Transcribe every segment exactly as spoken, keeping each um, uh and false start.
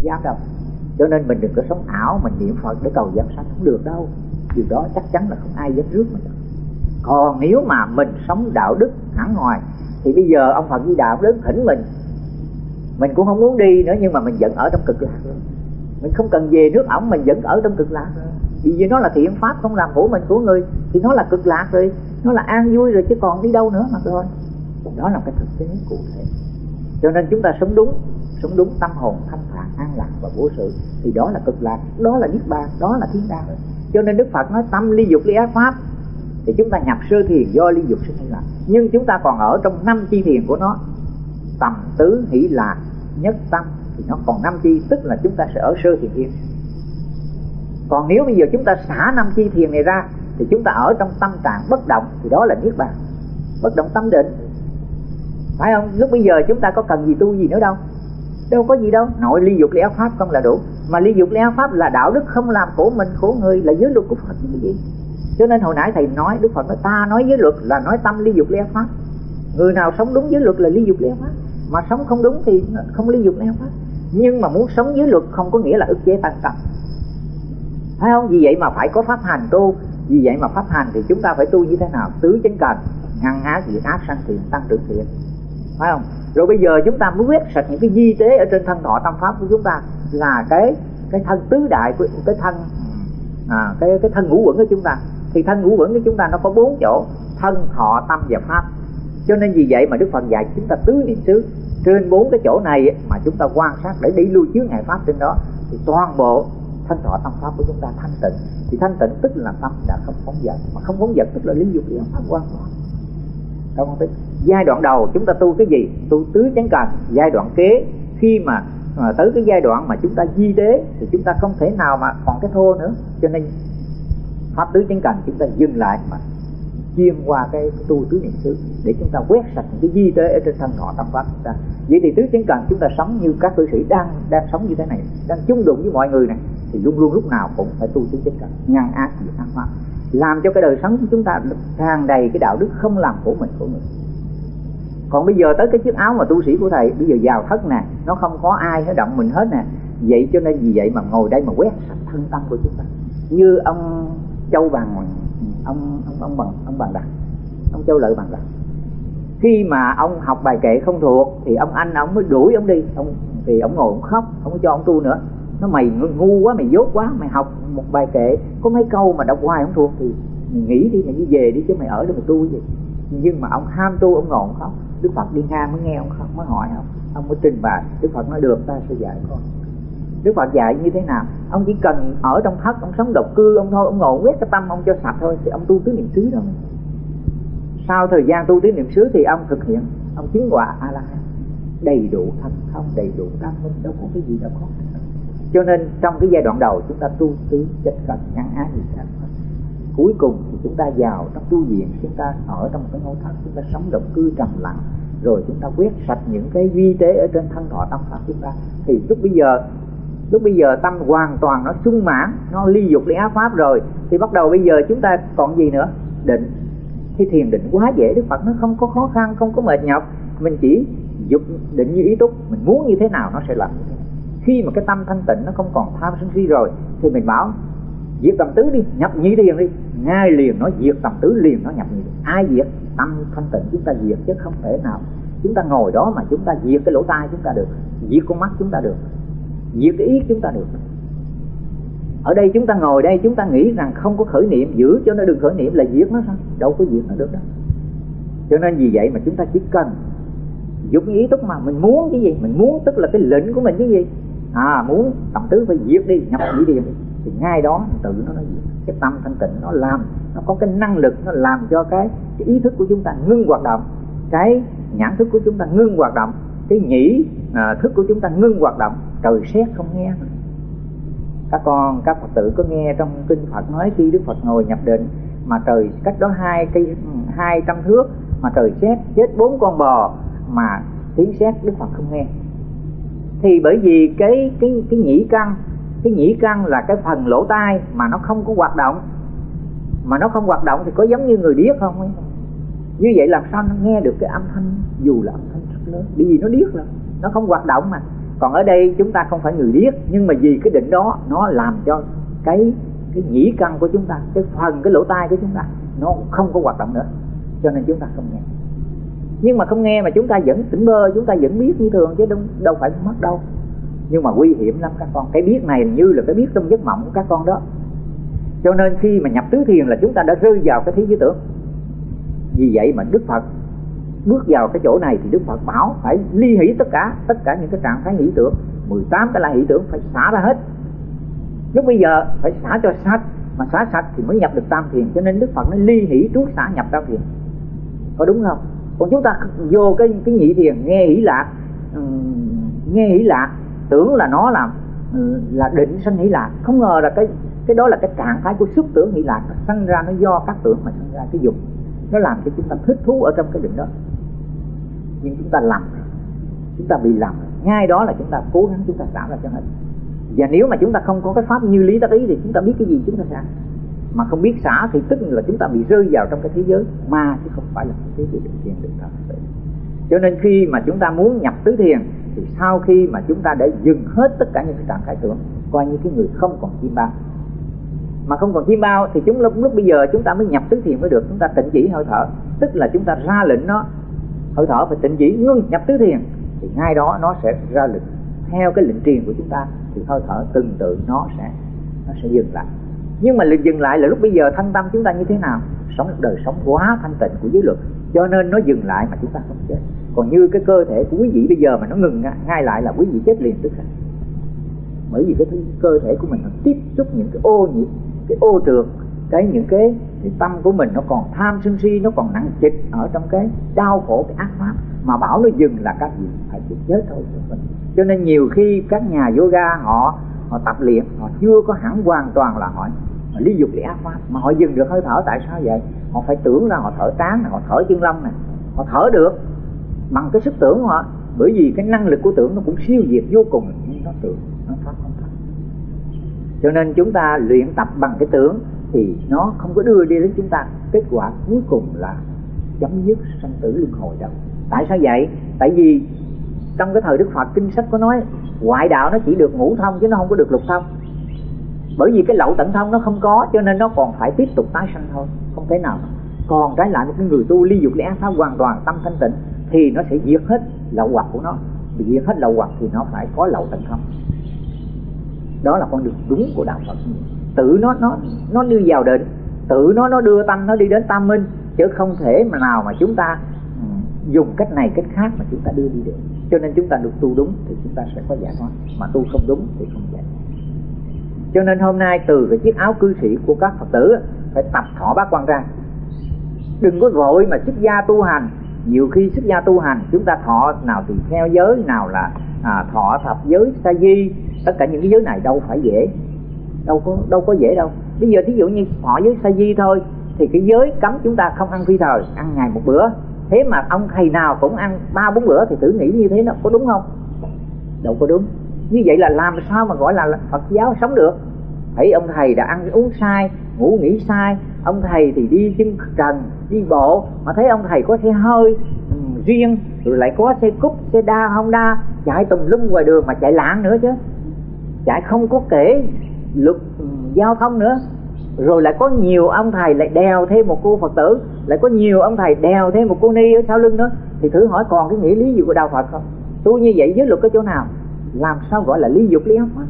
dám đâu. Cho nên mình đừng có sống ảo, mình niệm Phật để cầu giảng sanh, không được đâu. Điều đó chắc chắn là không ai dám rước mình đâu. Còn nếu mà mình sống đạo đức hẳn hoài thì bây giờ ông Phật Di Đà đức thỉnh mình, mình cũng không muốn đi nữa, nhưng mà mình vẫn ở trong cực lạc rồi. Mình không cần về nước ổng, mình vẫn ở trong cực lạc rồi. Vì nó là thiện pháp, không làm khổ mình của người, thì nó là cực lạc rồi, nó là an vui rồi, chứ còn đi đâu nữa mà thôi. Đó là cái thực tế cụ thể. Cho nên chúng ta sống đúng, sống đúng tâm hồn thanh thản, an lạc và vô sự, thì đó là cực lạc, đó là niết bàn, đó là thiên đàng. Cho nên Đức Phật nói tâm ly dục ly ác pháp, thì chúng ta nhập sơ thiền do ly dục sinh ly lạc. Nhưng chúng ta còn ở trong năm chi thiền của nó, tầm tứ hỷ lạc nhất tâm, thì nó còn năm chi, tức là chúng ta sẽ ở sơ thiền thiên. Còn nếu bây giờ chúng ta xả năm chi thiền này ra, thì chúng ta ở trong tâm trạng bất động, thì đó là niết bàn, bất động tâm định, phải không? Lúc bây giờ chúng ta có cần gì tu gì nữa đâu, đâu có gì đâu. Nội ly dục ly ác pháp không là đủ, mà ly dục ly ác pháp là đạo đức không làm khổ mình khổ người, là giới luật của Phật như vậy. Cho nên hồi nãy thầy nói, Đức Phật nói ta nói giới luật là nói tâm ly dục ly ác pháp. Người nào sống đúng giới luật là ly dục ly ác pháp, mà sống không đúng thì không ly dục ly ác pháp. Nhưng mà muốn sống giới luật không có nghĩa là ức chế tăng tâm, phải không? Vì vậy mà phải có pháp hành tu. Vì vậy mà pháp hành thì chúng ta phải tu như thế nào? Tứ chánh cần, ngăn ác diệt ác, sanh thiện tăng trưởng thiện, phải không? Rồi bây giờ chúng ta mới quét sạch những cái di tế ở trên thân thọ tâm pháp của chúng ta, là cái cái thân tứ đại của cái thân à, cái cái thân ngũ uẩn của chúng ta. Thì thân ngũ uẩn của chúng ta nó có bốn chỗ: thân, thọ, tâm và pháp. Cho nên vì vậy mà Đức Phật dạy chúng ta tứ niệm xứ. Trên bốn cái chỗ này mà chúng ta quan sát để đi lưu chướng ngại pháp trên đó, thì toàn bộ thân thọ tâm pháp của chúng ta thanh tịnh. Thì thanh tịnh tức là tâm đã không phóng dật, mà không phóng dật tức là lý dục ly ác pháp hoàn toàn. Không biết giai đoạn đầu chúng ta tu cái gì? Tu tứ chánh cần. Giai đoạn kế, khi mà, mà tới cái giai đoạn mà chúng ta di tế, thì chúng ta không thể nào mà còn cái thô nữa. Cho nên pháp tứ chánh cần chúng ta dừng lại mà chuyên qua cái, cái tu tứ niệm xứ, để chúng ta quét sạch những cái di tế ở trên thân thọ tâm pháp chúng ta. Vậy thì tứ chánh cần chúng ta sống như các cư sĩ đang đang sống như thế này, đang chung đụng với mọi người này, thì luôn luôn lúc nào cũng phải tu tứ chánh cần, ngăn ác diệt ác pháp, làm cho cái đời sống của chúng ta tràn đầy cái đạo đức, không làm khổ mình khổ người. Còn bây giờ tới cái chiếc áo mà tu sĩ của thầy, bây giờ vào thất nè, nó không có ai nó động mình hết nè. Vậy cho nên vì vậy mà ngồi đây mà quét sạch thân tâm của chúng ta. Như ông Châu Bằng, ông ông ông bằng ông bằng Đạt, ông Châu Lợi Bằng Đạt, khi mà ông học bài kệ không thuộc thì ông anh ông mới đuổi ông đi. Ông thì ông ngồi ông khóc, không có cho ông tu nữa. Nó mày ngu quá, mày dốt quá, mày học một bài kệ có mấy câu mà đọc hoài không thuộc thì mày nghỉ đi, mày đi về đi chứ mày ở đây mày tu cái gì. Nhưng mà ông ham tu, ông ngồi ông khóc. Đức Phật đi ngang mới nghe ông khóc, mới hỏi ông, ông mới trình bày. Đức Phật nói được, ta sẽ dạy con. Đức Phật dạy như thế nào? Ông chỉ cần ở trong thất, ông sống độc cư, ông thôi, ông ngồi quét cái tâm ông cho sạch thôi, thì ông tu tứ niệm xứ đâu. Sau thời gian tu tứ niệm xứ thì ông thực hiện, ông chứng quả A La Hán, đầy đủ thân không, đầy đủ tâm minh, đâu có cái gì đâu khó. Cho nên trong cái giai đoạn đầu chúng ta tu tứ chánh cần, ngăn ác diệt ác. Cuối cùng thì chúng ta vào trong tu viện, chúng ta ở trong một cái ngôi thất, chúng ta sống độc cư trầm lặng, rồi chúng ta quét sạch những cái vi tế ở trên thân thọ tâm pháp chúng ta. Thì lúc bây giờ lúc bây giờ tâm hoàn toàn nó sung mãn, nó ly dục ly ác pháp rồi, thì bắt đầu bây giờ chúng ta còn gì nữa? Định. Thì thiền định quá dễ, Đức Phật nó không có khó khăn, không có mệt nhọc. Mình chỉ dục định như ý túc, mình muốn như thế nào nó sẽ làm như thế. Khi mà cái tâm thanh tịnh nó không còn tham sân si rồi, thì mình bảo diệt tầm tứ đi, nhập nhị thiền đi, ngay liền nó diệt tầm tứ, liền nó nhập nhị thiền. Ai diệt? Tâm thanh tịnh chúng ta diệt, chứ không thể nào chúng ta ngồi đó mà chúng ta diệt cái lỗ tai chúng ta được, diệt con mắt chúng ta được, diệt cái ý chúng ta được. Ở đây chúng ta ngồi đây, chúng ta nghĩ rằng không có khởi niệm, giữ cho nó đừng khởi niệm là diệt nó sao? Đâu có diệt nó được đâu. Cho nên vì vậy mà chúng ta chỉ cần dục ý túc, mà mình muốn cái gì, mình muốn tức là cái lệnh của mình cái gì. À, muốn tầm tứ phải diệt đi, nhập nhị thiền đi, thì ngay đó tự nó nó diệt. Cái tâm thanh tịnh nó làm, nó có cái năng lực, nó làm cho cái, cái ý thức của chúng ta ngưng hoạt động, cái nhãn thức của chúng ta ngưng hoạt động, cái nhĩ à, thức của chúng ta ngưng hoạt động. Trời sét không nghe. Các con, các Phật tử có nghe trong kinh Phật nói khi Đức Phật ngồi nhập định mà trời cách đó hai cây hai trăm thước mà trời sét chết bốn con bò mà tiếng sét Đức Phật không nghe. Thì bởi vì cái cái cái nhĩ căn, cái nhĩ căn là cái phần lỗ tai mà nó không có hoạt động, mà nó không hoạt động thì có giống như người điếc không ấy. Như vậy làm sao nó nghe được cái âm thanh dù là âm thanh rất lớn, bởi vì nó điếc rồi, nó không hoạt động mà. Còn ở đây chúng ta không phải người điếc, nhưng mà vì cái định đó nó làm cho cái cái nhĩ căn của chúng ta, cái phần cái lỗ tai của chúng ta nó không có hoạt động nữa, cho nên chúng ta không nghe. Nhưng mà không nghe mà chúng ta vẫn tỉnh bơ, chúng ta vẫn biết như thường chứ đâu, đâu phải mất đâu. Nhưng mà nguy hiểm lắm các con. Cái biết này như là cái biết trong giấc mộng của các con đó. Cho nên khi mà nhập tứ thiền là chúng ta đã rơi vào cái thế giới tưởng. Vì vậy mà Đức Phật bước vào cái chỗ này thì Đức Phật bảo phải ly hỷ tất cả, tất cả những cái trạng thái hỷ tưởng, mười tám cái là hỷ tưởng phải xả ra hết. Lúc bây giờ phải xả cho sạch, mà xả sạch thì mới nhập được tam thiền. Cho nên Đức Phật nói ly hỷ trước xả nhập tam thiền. Có đúng không? Còn chúng ta vô cái cái nhị thiền nghe hỷ lạc, um, nghe hỷ lạc tưởng là nó là là định sanh hỷ lạc, không ngờ là cái cái đó là cái trạng thái của xúc tưởng hỷ lạc, sanh ra nó do các tưởng mà sanh ra cái dục, nó làm cho chúng ta thích thú ở trong cái định đó. Nhưng chúng ta làm, chúng ta bị làm, ngay đó là chúng ta cố gắng chúng ta xả ra cho hết. Và nếu mà chúng ta không có cái pháp như lý tác ý thì chúng ta biết cái gì chúng ta xả, mà không biết xả thì tức là chúng ta bị rơi vào trong cái thế giới ma, chứ không phải là cái thế giới định thiền định thật. Cho nên khi mà chúng ta muốn nhập tứ thiền thì sau khi mà chúng ta đã dừng hết tất cả những cái trạng thái tưởng, coi như cái người không còn chim bao. Mà không còn chim bao thì chúng lúc, lúc bây giờ chúng ta mới nhập tứ thiền mới được. Chúng ta tịnh chỉ hơi thở, tức là chúng ta ra lệnh nó hơi thở phải tịnh chỉ ngưng nhập tứ thiền, thì ngay đó nó sẽ ra lệnh theo cái lệnh truyền của chúng ta, thì hơi thở từng tự nó sẽ nó sẽ dừng lại. Nhưng mà lịch dừng lại là lúc bây giờ thân tâm chúng ta như thế nào, sống đời sống quá thanh tịnh của giới luật, cho nên nó dừng lại mà chúng ta không chết. Còn như cái cơ thể của quý vị bây giờ mà nó ngừng ngay lại là quý vị chết liền tức khắc. Bởi vì cái cơ thể của mình nó tiếp xúc những cái ô nhiễm, cái ô trượt, cái những cái, cái tâm của mình nó còn tham sân si, nó còn nặng trịch ở trong cái đau khổ, cái ác pháp, mà bảo nó dừng là các vị phải chịu chết thôi. Cho nên nhiều khi các nhà yoga họ họ tập luyện, họ chưa có hẳn hoàn toàn là họ, họ lý dục lý ác pháp, mà họ dừng được hơi thở. Tại sao vậy? Họ phải tưởng ra họ thở trán này, họ thở chân lông này, họ thở được bằng cái sức tưởng của họ, bởi vì cái năng lực của tưởng nó cũng siêu việt vô cùng, nhưng nó tưởng nó pháp không thật. Cho nên chúng ta luyện tập bằng cái tưởng thì nó không có đưa đi đến chúng ta kết quả cuối cùng là chấm dứt sanh tử luân hồi đâu. Tại sao vậy? Tại vì trong cái thời Đức Phật kinh sách có nói ngoại đạo nó chỉ được ngũ thông chứ nó không có được lục thông. Bởi vì cái lậu tận thông nó không có, cho nên nó còn phải tiếp tục tái sanh thôi, không thể nào. Còn trái lại một cái người tu ly dục lý ác pháp hoàn toàn tâm thanh tịnh thì nó sẽ diệt hết lậu hoặc của nó. Diệt hết lậu hoặc thì nó phải có lậu tận thông. Đó là con đường đúng của đạo Phật. Tự nó nó nó đưa vào định, tự nó nó đưa tâm nó đi đến tam minh, chứ không thể mà nào mà chúng ta dùng cách này cách khác mà chúng ta đưa đi được. Cho nên chúng ta được tu đúng thì chúng ta sẽ có giải thoát, mà tu không đúng thì không giải thoát. Cho nên hôm nay từ cái chiếc áo cư sĩ của các Phật tử phải tập thọ bát quan ra. Đừng có vội mà xuất gia tu hành. Nhiều khi xuất gia tu hành chúng ta thọ nào thì theo giới, nào là à, thọ thập giới sa di, tất cả những cái giới này đâu phải dễ, đâu có đâu có dễ đâu. Bây giờ thí dụ như thọ giới sa di thôi thì cái giới cấm chúng ta không ăn phi thời, ăn ngày một bữa. Thế mà ông thầy nào cũng ăn ba bốn bữa thì thử nghĩ như thế nó có đúng không? Đâu có đúng. Như vậy là làm sao mà gọi là Phật giáo sống được? Thấy ông thầy đã ăn uống sai, ngủ nghỉ sai, ông thầy thì đi chân trần, đi bộ, mà thấy ông thầy có xe hơi um, riêng, rồi lại có xe cúp, xe đa, Honda, chạy tùm lum ngoài đường mà chạy lạng nữa chứ, chạy không có kể luật um, giao thông nữa. Rồi lại có nhiều ông thầy lại đèo thêm một cô Phật tử, lại có nhiều ông thầy đèo thêm một cô ni ở sau lưng nữa, thì thử hỏi còn cái nghĩa lý gì của đạo Phật không? Tu như vậy giới luật có chỗ nào? Làm sao gọi là ly dục lý ác pháp?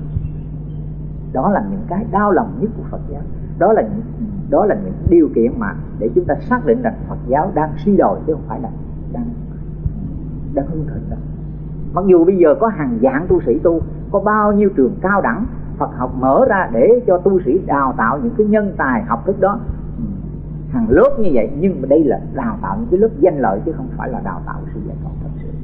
Đó là những cái đau lòng nhất của Phật giáo. Đó là những, đó là những điều kiện mà để chúng ta xác định rằng Phật giáo đang suy đồi chứ không phải là đang đang hưng thịnh đâu. Mặc dù bây giờ có hàng vạn tu sĩ tu, có bao nhiêu trường cao đẳng Phật học mở ra để cho tu sĩ đào tạo những cái nhân tài học thức đó, hàng lớp như vậy, nhưng mà đây là đào tạo những cái lớp danh lợi chứ không phải là đào tạo sự giải thoát thật sự.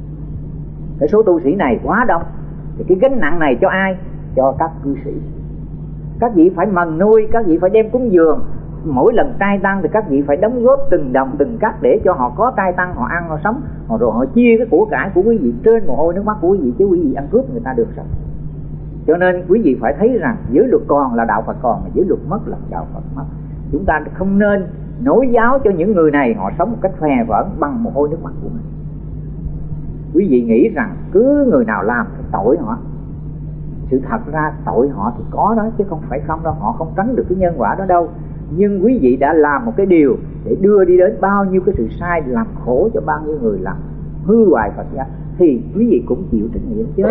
Cái số tu sĩ này quá đông thì cái gánh nặng này cho ai? Cho các cư sĩ. Các vị phải mần nuôi, các vị phải đem cúng dường. Mỗi lần trai tăng thì các vị phải đóng góp từng đồng từng cắc để cho họ có trai tăng, họ ăn họ sống, họ rồi họ chia cái của cải của quý vị trên mồ hôi nước mắt của quý vị, chứ quý vị ăn cướp người ta được sao? Cho nên quý vị phải thấy rằng giới luật còn là đạo Phật còn, mà giới luật mất là đạo Phật mất. Chúng ta không nên nối giáo cho những người này họ sống một cách phè phỡn bằng mồ hôi nước mắt của mình. Quý vị nghĩ rằng cứ người nào làm thì tội họ. Sự thật ra tội họ thì có đó, chứ không phải không đâu. Họ không tránh được cái nhân quả đó đâu. Nhưng quý vị đã làm một cái điều để đưa đi đến bao nhiêu cái sự sai, làm khổ cho bao nhiêu người, làm hư hoại Phật giáo, thì quý vị cũng chịu trách nhiệm chứ.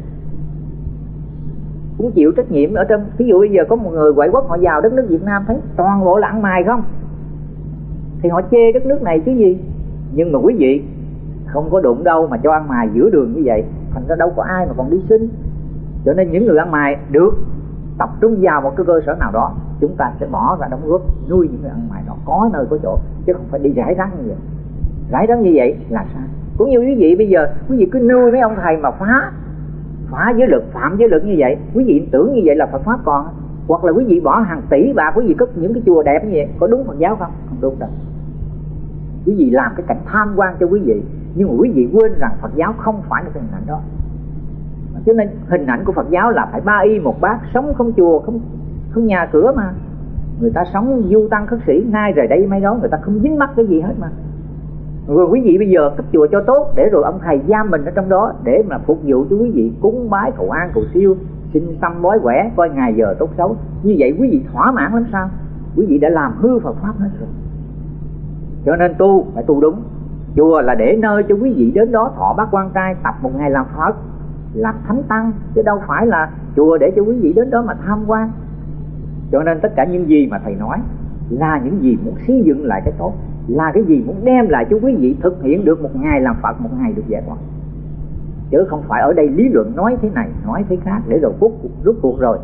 Cũng chịu trách nhiệm ở trong. Ví dụ bây giờ có một người ngoại quốc họ vào đất nước Việt Nam, thấy toàn bộ là ăn mày không, thì họ chê đất nước này chứ gì. Nhưng mà quý vị không có đụng đâu mà cho ăn mày giữa đường như vậy, thành ra đâu có ai mà còn đi xin. Cho nên những người ăn mày được tập trung vào một cái cơ sở nào đó, chúng ta sẽ bỏ ra đóng góp nuôi những người ăn mày đó có nơi có chỗ, chứ không phải đi rải rác như vậy. Rải rác như vậy là sai. Cũng như quý vị bây giờ quý vị cứ nuôi mấy ông thầy mà phá phá giới luật, phạm giới luật như vậy, quý vị tưởng như vậy là Phật pháp còn. Hoặc là quý vị bỏ hàng tỷ bạc quý vị cất những cái chùa đẹp như vậy, có đúng Phật giáo không? Không đúng đâu. Quý vị làm cái cảnh tham quan cho quý vị, nhưng mà quý vị quên rằng Phật giáo không phải là cái hình ảnh đó. Cho nên hình ảnh của Phật giáo là phải ba y một bát, sống không chùa, không không nhà cửa mà. Người ta sống du tăng khất sĩ, nay rời đây mấy đó, người ta không dính mắc cái gì hết mà. Rồi quý vị bây giờ cấp chùa cho tốt, để rồi ông thầy giam mình ở trong đó để mà phục vụ cho quý vị cúng bái cầu an cầu siêu, xin xăm bói quẻ, coi ngày giờ tốt xấu. Như vậy quý vị thỏa mãn lắm sao? Quý vị đã làm hư Phật pháp hết rồi. Cho nên tu phải tu đúng. Chùa là để nơi cho quý vị đến đó thọ bát quan trai, tập một ngày làm Phật, làm thánh tăng, chứ đâu phải là chùa để cho quý vị đến đó mà tham quan. Cho nên tất cả những gì mà thầy nói là những gì muốn xây dựng lại cái tốt, là cái gì muốn đem lại cho quý vị thực hiện được một ngày làm Phật, một ngày được giải thoát. Chứ không phải ở đây lý luận nói thế này nói thế khác để rồi rút, rút cuộc rồi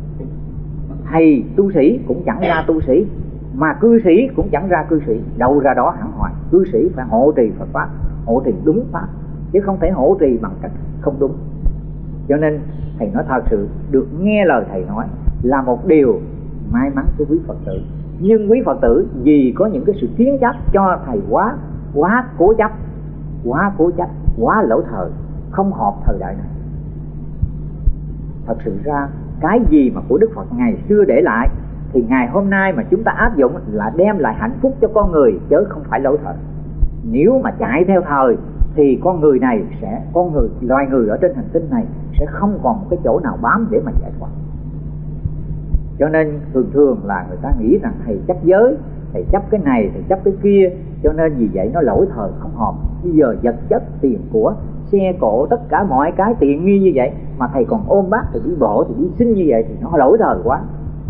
thầy tu sĩ cũng chẳng ra tu sĩ, mà cư sĩ cũng chẳng ra cư sĩ, đâu ra đó hẳn hoài. Cư sĩ phải hộ trì Phật pháp, hộ trì đúng pháp, chứ không thể hộ trì bằng cách không đúng. Cho nên thầy nói thật sự được nghe lời thầy nói là một điều may mắn cho quý Phật tử. Nhưng quý Phật tử vì có những cái sự kiến chấp cho thầy quá quá cố chấp, quá cố chấp, quá lỗi thời, không hợp thời đại này. Thật sự ra cái gì mà của Đức Phật ngày xưa để lại thì ngày hôm nay mà chúng ta áp dụng là đem lại hạnh phúc cho con người, chứ không phải lỗi thời. Nếu mà chạy theo thời thì con người này sẽ, con người, loài người ở trên hành tinh này sẽ không còn một cái chỗ nào bám để mà giải thoát. Cho nên thường thường là người ta nghĩ rằng thầy chấp giới, thầy chấp cái này, thầy chấp cái kia, cho nên vì vậy nó lỗi thời không hợp. Bây giờ vật chất, tiền của, xe cộ, tất cả mọi cái tiện nghi như vậy mà thầy còn ôm bát, thì đi bộ, thì đi xin như vậy thì nó lỗi thời quá.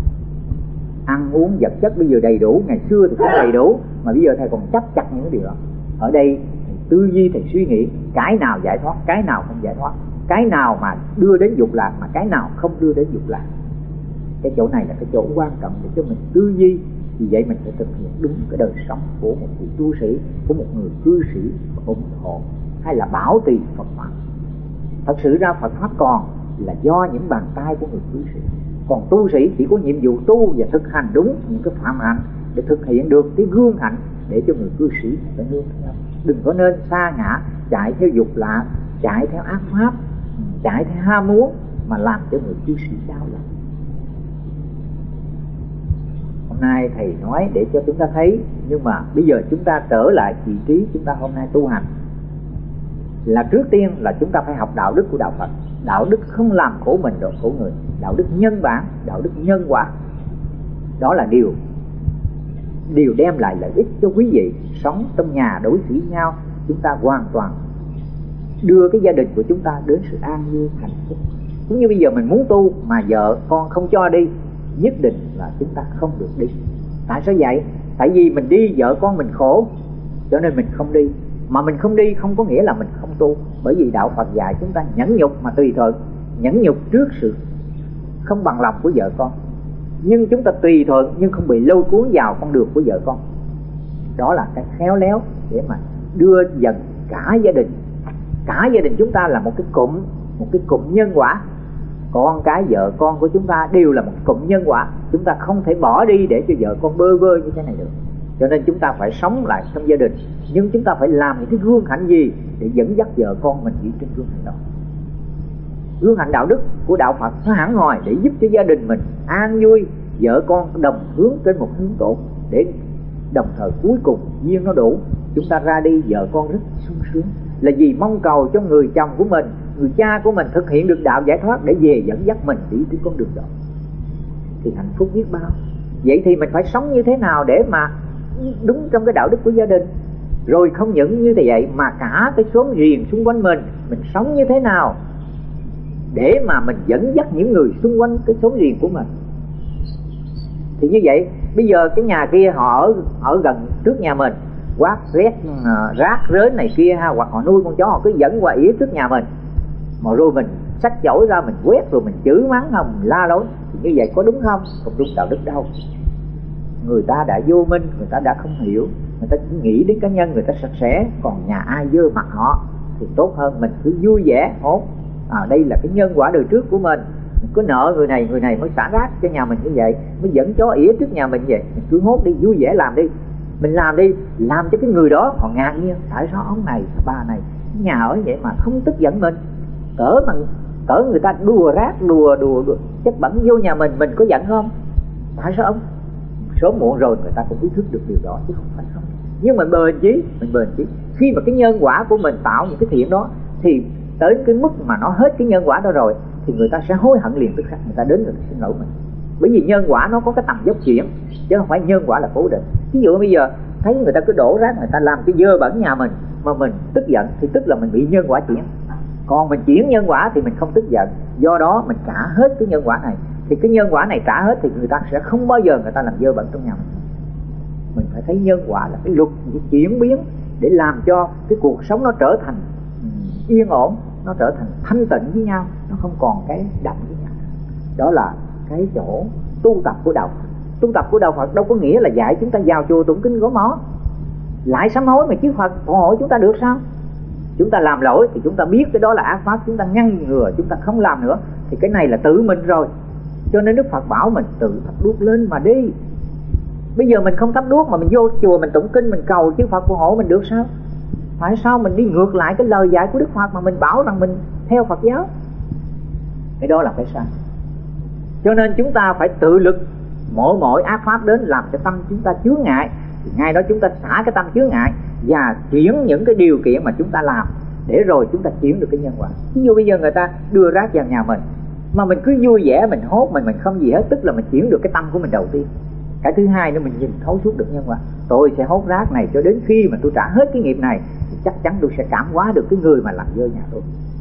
Ăn uống vật chất bây giờ đầy đủ, ngày xưa thì không đầy đủ, mà bây giờ thầy còn chấp chặt những cái điều đó. Ở đây tư duy thầy suy nghĩ cái nào giải thoát, cái nào không giải thoát, cái nào mà đưa đến dục lạc, mà cái nào không đưa đến dục lạc. Cái chỗ này là cái chỗ quan trọng để cho mình tư duy. Vì vậy mình phải thực hiện đúng cái đời sống của một vị tu sĩ, của một người cư sĩ ủng hộ hay là bảo trì Phật pháp. Thật sự ra Phật pháp còn là do những bàn tay của người cư sĩ, còn tu sĩ chỉ có nhiệm vụ tu và thực hành đúng những cái phạm hạnh để thực hiện được cái gương hạnh để cho người cư sĩ phải nương theo. Đừng có nên sa ngã chạy theo dục lạc, chạy theo ác pháp, chạy theo ham muốn mà làm cho người cư sĩ đau lòng. Hôm nay thầy nói để cho chúng ta thấy, nhưng mà bây giờ chúng ta trở lại vị trí chúng ta hôm nay tu hành là trước tiên là chúng ta phải học đạo đức của đạo Phật. Đạo đức không làm khổ mình độ khổ người, đạo đức nhân bản, đạo đức nhân quả. Đó là điều điều đem lại lợi ích cho quý vị. Sống trong nhà đối xử với nhau, chúng ta hoàn toàn đưa cái gia đình của chúng ta đến sự an vui hạnh phúc. Cũng như bây giờ mình muốn tu mà vợ con không cho đi, nhất định là chúng ta không được đi. Tại sao vậy? Tại vì mình đi vợ con mình khổ, cho nên mình không đi. Mà mình không đi không có nghĩa là mình không tu. Bởi vì đạo Phật dạy chúng ta nhẫn nhục mà tùy thuận, nhẫn nhục trước sự không bằng lòng của vợ con. Nhưng chúng ta tùy thuận nhưng không bị lôi cuốn vào con đường của vợ con. Đó là cái khéo léo để mà đưa dần cả gia đình. Cả gia đình chúng ta là một cái cụm, một cái cụm nhân quả. Con cái vợ con của chúng ta đều là một cụm nhân quả. Chúng ta không thể bỏ đi để cho vợ con bơ vơ như thế này được. Cho nên chúng ta phải sống lại trong gia đình, nhưng chúng ta phải làm những cái gương hạnh gì để dẫn dắt vợ con mình đi trên gương hạnh đó. Gương hạnh đạo đức của đạo Phật nó hẳn hoi để giúp cho gia đình mình an vui, vợ con đồng hướng trên một hướng tốt, để đồng thời cuối cùng duyên nó đủ, chúng ta ra đi vợ con rất sung sướng, là vì mong cầu cho người chồng của mình, người cha của mình thực hiện được đạo giải thoát để về dẫn dắt mình đi trên con đường đó, thì hạnh phúc biết bao. Vậy thì mình phải sống như thế nào để mà đúng trong cái đạo đức của gia đình? Rồi không những như vậy mà cả cái xóm riềng xung quanh mình, mình sống như thế nào để mà mình dẫn dắt những người xung quanh cái xóm riềng của mình. Thì như vậy, bây giờ cái nhà kia họ ở, ở gần trước nhà mình, quát rét rác rến này kia ha, hoặc họ nuôi con chó họ cứ dẫn qua ỉa trước nhà mình, mà rồi mình xách chổi ra mình quét rồi mình chửi mắng không, mình la lối, thì như vậy có đúng không? Không đúng đạo đức đâu. Người ta đã vô minh, người ta đã không hiểu, người ta chỉ nghĩ đến cá nhân người ta sạch sẽ, còn nhà ai dơ mặt họ thì tốt hơn mình cứ vui vẻ hốt. À, đây là cái nhân quả đời trước của mình, mình có nợ người này, người này mới xả rác cho nhà mình như vậy, mới dẫn chó ỉa trước nhà mình vậy, mình cứ hốt đi, vui vẻ làm đi, mình làm đi, làm cho cái người đó họ ngạc nhiên, tại sao ông này, bà này nhà ở vậy mà không tức giận mình, cỡ mà cỡ người ta đùa rác, đùa đùa, đùa chất bẩn vô nhà mình, mình có giận không? Tại sao ông? Sớm muộn rồi người ta cũng ý thức được điều đó chứ không phải không. Nhưng mà bền chí, mình bền chí, khi mà cái nhân quả của mình tạo những cái thiện đó thì tới cái mức mà nó hết cái nhân quả đó rồi thì người ta sẽ hối hận liền tức khắc, người ta đến người ta xin lỗi mình. Bởi vì nhân quả nó có cái tầm dốc chuyển, chứ không phải nhân quả là cố định. Ví dụ bây giờ thấy người ta cứ đổ rác, người ta làm cái dơ bẩn nhà mình mà mình tức giận thì tức là mình bị nhân quả chuyển. Còn mình chuyển nhân quả thì mình không tức giận, do đó mình trả hết cái nhân quả này. Thì cái nhân quả này trả hết thì người ta sẽ không bao giờ người ta làm dơ bẩn trong nhà mình. Mình phải thấy nhân quả là cái luật, cái chuyển biến để làm cho cái cuộc sống nó trở thành yên ổn, nó trở thành thanh tịnh với nhau, nó không còn cái đậm với nhau. Đó là cái chỗ tu tập của đạo. Tu tập của đạo Phật đâu có nghĩa là dạy chúng ta vào chùa tụng kinh gõ mõ lại sám hối mà chứ Phật phù hộ chúng ta được sao? Chúng ta làm lỗi thì chúng ta biết cái đó là ác pháp, chúng ta ngăn ngừa, chúng ta không làm nữa, thì cái này là tự mình rồi. Cho nên Đức Phật bảo mình tự thắp đuốc lên mà đi. Bây giờ mình không thắp đuốc mà mình vô chùa mình tụng kinh, mình cầu chứ Phật phù hộ mình được sao? Tại sao mình đi ngược lại cái lời dạy của Đức Phật mà mình bảo rằng mình theo Phật giáo? Cái đó là phải sai. Cho nên chúng ta phải tự lực, mỗi mỗi ác pháp đến làm cho tâm chúng ta chướng ngại, thì ngay đó chúng ta xả cái tâm chướng ngại và chuyển những cái điều kiện mà chúng ta làm, để rồi chúng ta chuyển được cái nhân quả. Ví dụ bây giờ người ta đưa rác vào nhà mình mà mình cứ vui vẻ, mình hốt mình mình không gì hết, tức là mình chuyển được cái tâm của mình đầu tiên. Cái thứ hai nữa, mình nhìn thấu suốt được nhân quả. Tôi sẽ hốt rác này cho đến khi mà tôi trả hết cái nghiệp này thì chắc chắn tôi sẽ cảm hóa được cái người mà làm dơ nhà tôi.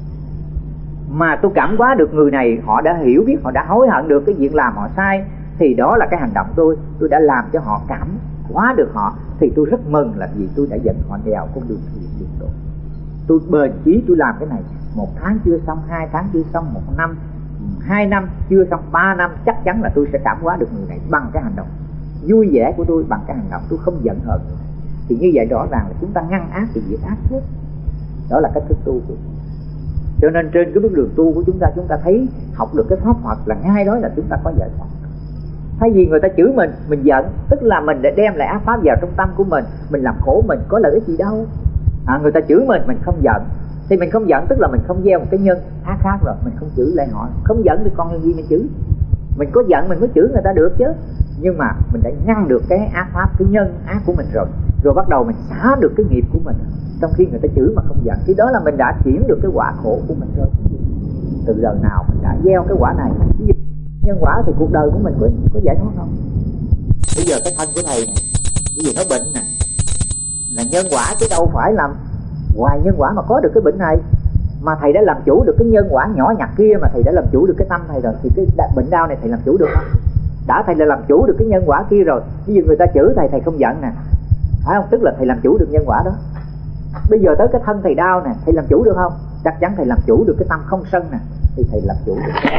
Mà tôi cảm hóa được người này, họ đã hiểu biết, họ đã hối hận được cái việc làm họ sai, thì đó là cái hành động tôi tôi đã làm cho họ cảm hóa được họ, thì tôi rất mừng là vì tôi đã dẫn họ vào con đường thiện đường tốt. Tôi bền chí tôi làm cái này, một tháng chưa xong, hai tháng chưa xong, một năm, hai năm chưa xong, ba năm, chắc chắn là tôi sẽ cảm hóa được người này bằng cái hành động vui vẻ của tôi, bằng cái hành động tôi không giận hờn. Thì như vậy rõ ràng là chúng ta ngăn ác thì diệt ác hết. Đó là cách thức tu của. Cho nên trên cái bước đường tu của chúng ta, chúng ta thấy học được cái pháp Phật là ngay đó là chúng ta có giải thoát. Thay vì người ta chửi mình, mình giận, tức là mình để đem lại ác pháp vào trong tâm của mình, mình làm khổ mình, có lợi ích gì đâu. À, người ta chửi mình, mình không giận, thì mình không giận tức là mình không gieo một cái nhân ác khác rồi, mình không chửi lại họ. Không giận thì còn làm gì mình chửi? Mình có giận mình mới chửi người ta được chứ. Nhưng mà mình đã ngăn được cái ác pháp, cái nhân ác của mình rồi, rồi bắt đầu mình xả được cái nghiệp của mình. Trong khi người ta chửi mà không giận, thì đó là mình đã chuyển được cái quả khổ của mình rồi. Từ đời nào mình đã gieo cái quả này, ví dụ nhân quả thì cuộc đời của mình có, có giải thoát không? Bây giờ cái thân của thầy này, ví dụ nó bệnh nè, là nhân quả chứ đâu phải làm ngoài nhân quả mà có được cái bệnh này. Mà thầy đã làm chủ được cái nhân quả nhỏ nhặt kia, mà thầy đã làm chủ được cái tâm thầy rồi, thì cái bệnh đau này thầy làm chủ được không? Đã thầy đã làm chủ được cái nhân quả kia rồi, ví dụ người ta chửi thầy, thầy không giận nè, phải không? Tức là thầy làm chủ được nhân quả đó. Bây giờ tới cái thân thầy đau nè, thầy làm chủ được không? Chắc chắn thầy làm chủ được cái tâm không sân nè, thì thầy làm chủ được cái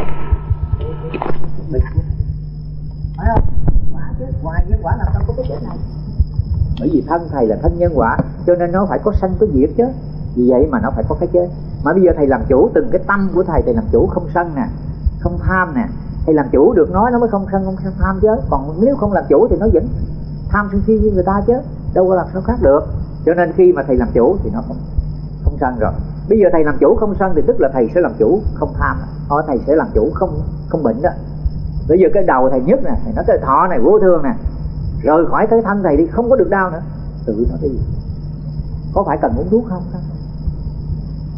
bệnh, phải không? Quả chứ, ngoài nhân quả làm sao có cái bệnh này? Bởi vì thân thầy là thân nhân quả, cho nên nó phải có sanh có diệt chứ. Vì vậy mà nó phải có cái chết. Mà bây giờ thầy làm chủ từng cái tâm của thầy, thầy làm chủ không sân nè, không tham nè, thầy làm chủ được nói nó mới không sân không tham chứ. Còn nếu không làm chủ thì nó vẫn tham sân si như người ta chứ, đâu có làm sao khác được. Cho nên khi mà thầy làm chủ thì nó không không sân rồi. Bây giờ thầy làm chủ không sân thì tức là thầy sẽ làm chủ không tham, hoặc thầy sẽ làm chủ không không bệnh đó. Bây giờ cái đầu thầy nhức nè, thầy nói cái thọ này vô thường nè, rời khỏi cái thân thầy đi, không có được đau nữa, tự nó đi. Có phải cần uống thuốc không?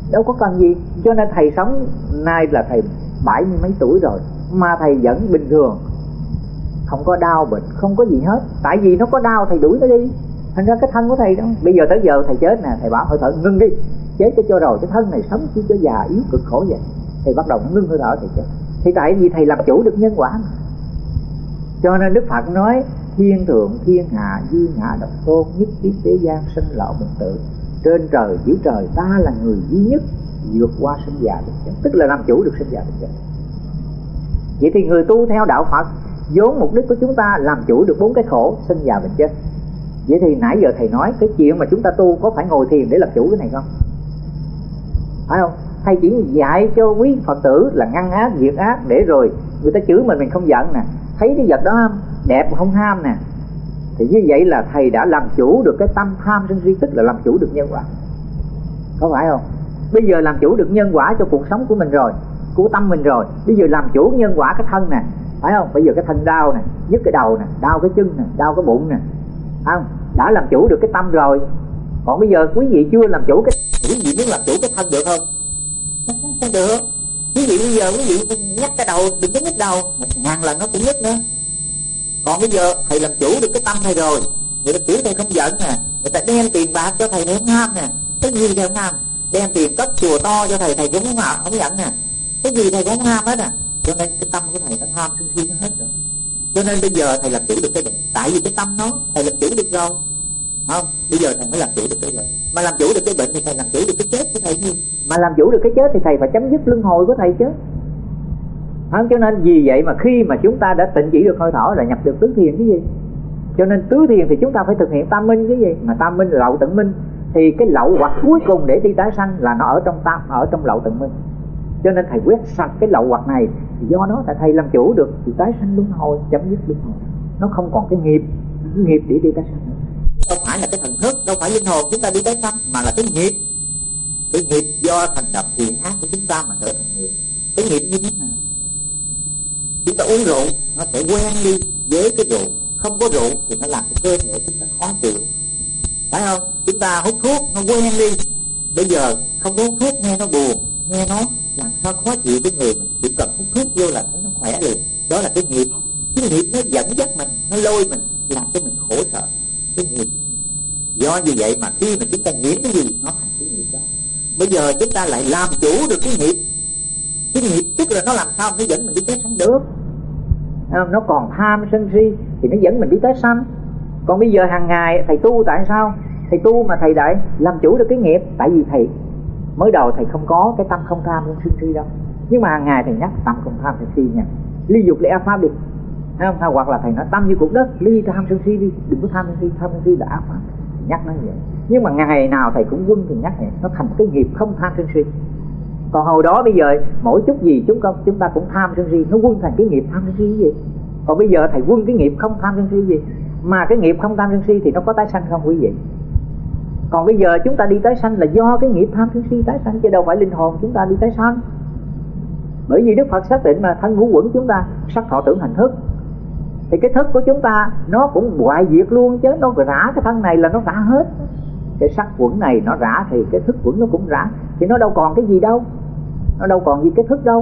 đâu có cần gì. Cho nên thầy sống nay là thầy bảy mươi mấy tuổi rồi mà thầy vẫn bình thường, không có đau bệnh, không có gì hết. Tại vì nó có đau thầy đuổi nó đi. Thành ra cái thân của thầy đó, bây giờ tới giờ thầy chết nè, thầy bảo hơi thở ngưng đi, chết cho cho rồi, cái thân này sống chỉ cho già yếu cực khổ vậy. Thầy bắt đầu ngưng hơi thở thầy chết. Thì tại vì thầy làm chủ được nhân quả mà. Cho nên Đức Phật nói thiên thượng thiên hạ duy ngã độc tôn, nhất thiết thế gian sinh lão bệnh tử. Trên trời dưới trời ta là người duy nhất vượt qua sinh già bệnh chết, tức là làm chủ được sinh già bệnh chết. Vậy thì người tu theo đạo Phật vốn mục đích của chúng ta làm chủ được bốn cái khổ sinh già bệnh chết. Vậy thì nãy giờ thầy nói cái chuyện mà chúng ta tu có phải ngồi thiền để làm chủ cái này không? Phải không? Thầy chỉ dạy cho quý Phật tử là ngăn ác, diệt ác, để rồi người ta chửi mình mình không giận nè, thấy cái vật đó đẹp mà không ham nè. Thì như vậy là thầy đã làm chủ được cái tâm tham sân si, tức là làm chủ được nhân quả. Có phải không? Bây giờ làm chủ được nhân quả cho cuộc sống của mình rồi, của tâm mình rồi. Bây giờ làm chủ nhân quả cái thân nè, phải không? Bây giờ cái thân đau nè, nhức cái đầu nè, đau cái chân nè, đau cái bụng nè, phải không? Đã làm chủ được cái tâm rồi. Còn bây giờ quý vị chưa làm chủ cái, quý vị muốn làm chủ cái thân được không? Không được. Quý vị bây giờ quý vị nhắc cái đầu, đừng có nhức đầu, một ngàn lần nó cũng nhức nữa. Còn bây giờ thầy làm chủ được cái tâm thầy rồi, người ta chửi thầy không giận nè, người ta đem tiền bạc cho thầy thầy không ham nè, cái gì thầy không ham, đem tiền cất chùa to cho thầy thầy cũng không ham, không giận nè, cái gì thầy cũng không ham hết à. Cho nên cái tâm của thầy nó tham sân si nó hết rồi. Cho nên bây giờ thầy làm chủ được cái bệnh, tại vì cái tâm nó thầy làm chủ được rồi, không? Bây giờ thầy mới làm chủ được cái bệnh. Mà làm chủ được cái bệnh thì thầy làm chủ được cái chết của thầy gì? Mà làm chủ được cái chết thì thầy phải chấm dứt luân hồi của thầy chứ. Không? Cho nên vì vậy mà khi mà chúng ta đã tịnh chỉ được hơi thở là nhập được tứ thiền cái gì. Cho nên tứ thiền thì chúng ta phải thực hiện tam minh cái gì? Mà tam minh là lậu tận minh. Thì cái lậu hoặc cuối cùng để đi tái sanh là nó ở trong tam, ở trong lậu tận minh. Cho nên thầy quét sạch cái lậu hoặc này, thì do đó tại thầy làm chủ được thì tái sanh luân hồi, chấm dứt luân hồi. Nó không còn cái nghiệp, cái nghiệp để đi tái sanh nữa. Không phải là cái thần thức, đâu phải linh hồn chúng ta đi tái sanh, mà là cái nghiệp. Cái nghiệp do thành lập thiện ác của chúng ta mà trở thành nghiệp. Cái nghiệp như thế nào? Chúng ta uống rượu nó sẽ quen đi với cái rượu, không có rượu thì nó làm cho cơ thể chúng ta khó chịu, phải không? Chúng ta hút thuốc nó quen đi, bây giờ không có hút thuốc nghe nó buồn, nghe nó làm sao khó chịu với người mình, chỉ cần hút thuốc vô là thấy nó khỏe liền. Đó là cái nghiệp. Cái nghiệp nó dẫn dắt mình, nó lôi mình, làm cho mình khổ sợ. Cái nghiệp. Do như vậy mà khi mà chúng ta nhiễm cái gì nó thành cái nghiệp đó. Bây giờ chúng ta lại làm chủ được cái nghiệp. Cái nghiệp tức là nó làm sao nó dẫn mình đi tái sanh được. Nó còn tham sân si thì nó dẫn mình đi tái sanh. Còn bây giờ hàng ngày thầy tu tại sao? Thầy tu mà thầy đại làm chủ được cái nghiệp. Tại vì thầy mới đầu thầy không có cái tâm không tham sân si đâu. Nhưng mà hàng ngày thầy nhắc tâm không tham sân si nha. Ly dục ly ác pháp đi, hay không? Hoặc là thầy nói tâm như cục đất, ly tham sân si đi, đừng có tham sân si, tham sân si là ác pháp. Nhắc nó vậy. Nhưng mà ngày nào thầy cũng quân thì nhắc này, nó thành cái nghiệp không tham sân si. Còn hồi đó bây giờ mỗi chút gì chúng con chúng ta cũng tham sân si, nó quân thành cái nghiệp tham sân si gì. Còn bây giờ thầy quân cái nghiệp không tham sân si gì. Mà cái nghiệp không tham sân si thì nó có tái sanh không quý vị? Còn bây giờ chúng ta đi tái sanh là do cái nghiệp tham sân si tái sanh, chứ đâu phải linh hồn chúng ta đi tái sanh. Bởi vì Đức Phật xác định là thân ngũ quẩn chúng ta sắc thọ tưởng hành thức, thì cái thức của chúng ta nó cũng hoại diệt luôn chứ. Nó rã cái thân này là nó rã hết. Cái sắc quẩn này nó rã thì cái thức quẩn nó cũng rã, thì nó đâu còn cái gì đâu, nó đâu còn gì cái thức đâu.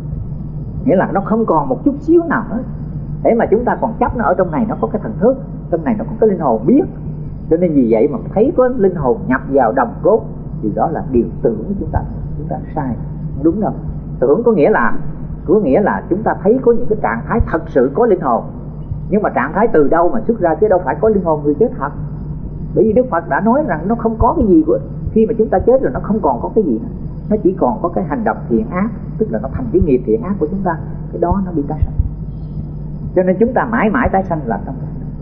Nghĩa là nó không còn một chút xíu nào hết. Thế mà chúng ta còn chấp nó ở trong này, nó có cái thần thức, trong này nó có cái linh hồn biết. Cho nên vì vậy mà thấy có linh hồn nhập vào đồng cốt thì đó là điều tưởng của chúng ta. Chúng ta sai, không đúng đâu. Tưởng có nghĩa là có nghĩa là chúng ta thấy có những cái trạng thái thật sự có linh hồn. Nhưng mà trạng thái từ đâu mà xuất ra, chứ đâu phải có linh hồn người chết thật. Bởi vì Đức Phật đã nói rằng nó không có cái gì của, khi mà chúng ta chết rồi nó không còn có cái gì nữa. Nó chỉ còn có cái hành động thiện ác, tức là nó thành cái nghiệp thiện ác của chúng ta. Cái đó nó bị tái sanh. Cho nên chúng ta mãi mãi tái sanh là trong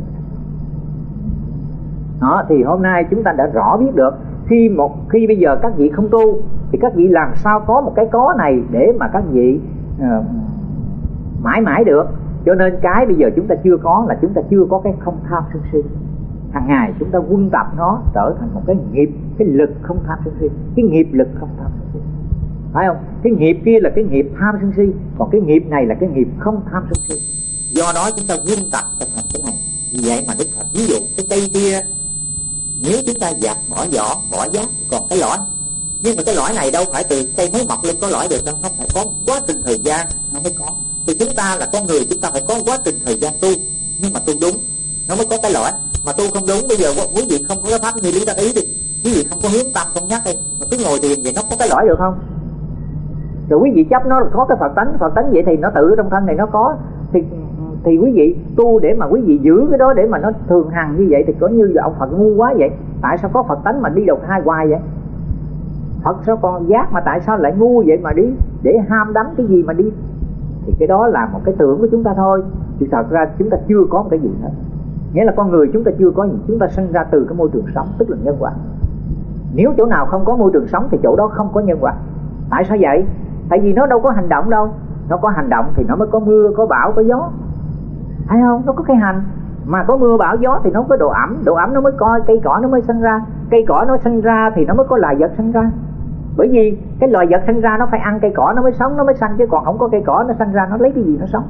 đó. Thì hôm nay chúng ta đã rõ biết được, khi một khi bây giờ các vị không tu thì các vị làm sao có một cái có này để mà các vị uh, mãi mãi được. Cho nên cái bây giờ chúng ta chưa có là chúng ta chưa có cái không tham sân si. Hàng ngày chúng ta quân tập nó trở thành một cái nghiệp, cái lực không tham sân si, cái nghiệp lực không tham sân si, phải không? Cái nghiệp kia là cái nghiệp tham sân si, còn cái nghiệp này là cái nghiệp không tham sân si. Do đó chúng ta quân tập trở thành cái này. Vì vậy mà Đức Phật ví dụ cái cây kia, nếu chúng ta dạt bỏ vỏ, bỏ giác còn cái lõi, Nhưng mà cái lõi này đâu phải từ cây mới mọc lên có lõi được đâu, nó phải có quá trình thời gian nó mới có. Thì chúng ta là con người, chúng ta phải có quá trình thời gian tu, nhưng mà tu đúng nó mới có cái lõi. Mà tu không đúng, bây giờ quý vị không có cái pháp như lý tác ý đi, quý vị không có hướng tâm không nhắc đi, mà cứ ngồi thiền vậy nó có cái lõi được không? Rồi quý vị chấp nó có cái Phật tánh, Phật tánh vậy thì nó tự trong thân này nó có, thì thì quý vị tu để mà quý vị giữ cái đó để mà nó thường hằng như vậy thì có như là ông Phật ngu quá vậy. Tại sao có Phật tánh mà đi đầu thai hoài vậy? Phật sao còn giác mà tại sao lại ngu vậy mà đi để ham đắm cái gì mà đi? Thì cái đó là một cái tưởng của chúng ta thôi, chứ thật ra chúng ta chưa có một cái gì hết. Nghĩa là con người chúng ta chưa có gì, chúng ta sinh ra từ cái môi trường sống, tức là nhân quả. Nếu chỗ nào không có môi trường sống thì chỗ đó không có nhân quả. Tại sao vậy? Tại vì nó đâu có hành động đâu. Nó có hành động thì nó mới có mưa, có bão, có gió, thấy không? Nó có cái hành. Mà có mưa bão gió thì nó có độ ẩm, độ ẩm nó mới coi cây cỏ nó mới sinh ra, cây cỏ nó sinh ra thì nó mới có loài vật sinh ra. Bởi vì cái loài vật sinh ra nó phải ăn cây cỏ nó mới sống, nó mới sanh, chứ còn không có cây cỏ nó sinh ra nó lấy cái gì nó sống.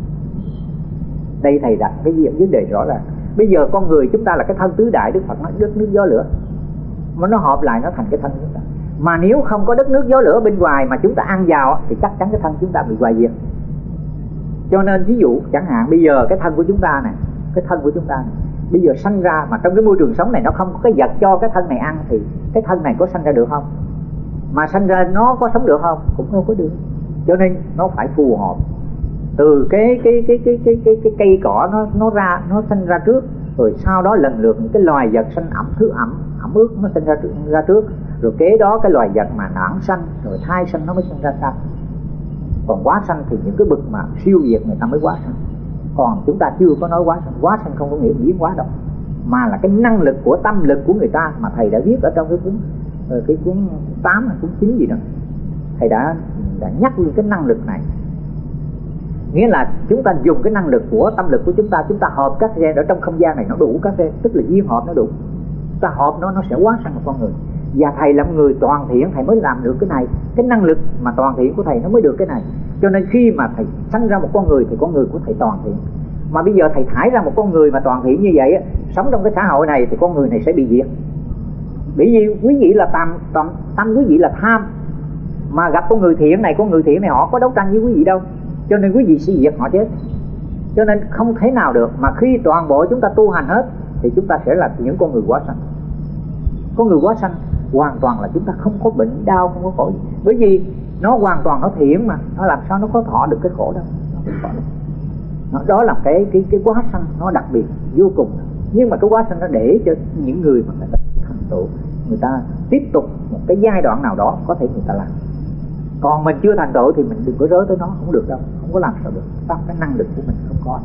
Đây thầy đặt cái vấn đề rõ ràng. Bây giờ con người chúng ta là cái thân tứ đại, Đức Phật nói đất nước gió lửa, mà nó hợp lại nó thành cái thân chúng ta. Mà nếu không có đất nước gió lửa bên ngoài mà chúng ta ăn vào thì chắc chắn cái thân chúng ta bị hoại diệt. Cho nên ví dụ chẳng hạn bây giờ cái thân của chúng ta này, cái thân của chúng ta này, bây giờ sanh ra mà trong cái môi trường sống này nó không có cái vật cho cái thân này ăn thì cái thân này có sanh ra được không? Mà sanh ra nó có sống được không? Cũng không có được. Cho nên nó phải phù hợp. Từ cái cái cái cái cái cái, cái cây cỏ nó nó ra, nó sinh ra trước, rồi sau đó lần lượt những cái loài vật sinh ẩm, thứ ẩm ẩm ướt nó sinh ra ra trước, rồi kế đó cái loài vật mà noãn sanh, rồi thai sanh nó mới sinh ra sau. Còn quá sanh thì những cái bậc mà siêu việt người ta mới quá sanh. Còn chúng ta chưa có nói quá sanh. Quá sanh không có nghĩa biến hóa đâu, mà là cái năng lực của tâm lực của người ta mà thầy đã viết ở trong cái cuốn cái cuốn tám hay cuốn chín gì đó. Thầy đã đã nhắc lên cái năng lực này. Nghĩa là chúng ta dùng cái năng lực của tâm lực của chúng ta, chúng ta hợp các gen ở trong không gian này nó đủ các gen, tức là duyên hợp nó đủ. Chúng ta hợp nó nó sẽ hóa sanh một con người. Và thầy là một người toàn thiện, thầy mới làm được cái này. Cái năng lực mà toàn thiện của thầy nó mới được cái này. Cho nên khi mà thầy sanh ra một con người thì con người của thầy toàn thiện. Mà bây giờ thầy thải ra một con người mà toàn thiện như vậy á, sống trong cái xã hội này thì con người này sẽ bị diệt. Bởi vì quý vị là tâm, tâm, tâm quý vị là tham. Mà gặp con người thiện này, con người thiện này họ có đấu tranh với quý vị đâu, cho nên quý vị sẽ diệt họ chết. Cho nên không thể nào được. Mà khi toàn bộ chúng ta tu hành hết thì chúng ta sẽ là những con người quá sanh. Con người quá sanh hoàn toàn là chúng ta không có bệnh đau, không có khổ gì. Bởi vì nó hoàn toàn nó thiện mà, nó làm sao nó có thọ được cái khổ đâu. Nó, đó là cái cái cái quá sanh nó đặc biệt vô cùng. Nhưng mà cái quá sanh nó để cho những người mà người ta thành tựu, người ta tiếp tục một cái giai đoạn nào đó có thể người ta làm. Còn mình chưa thành tựu thì mình đừng có rớ tới nó, không được đâu, không có làm sao được. Trong cái năng lực của mình không có.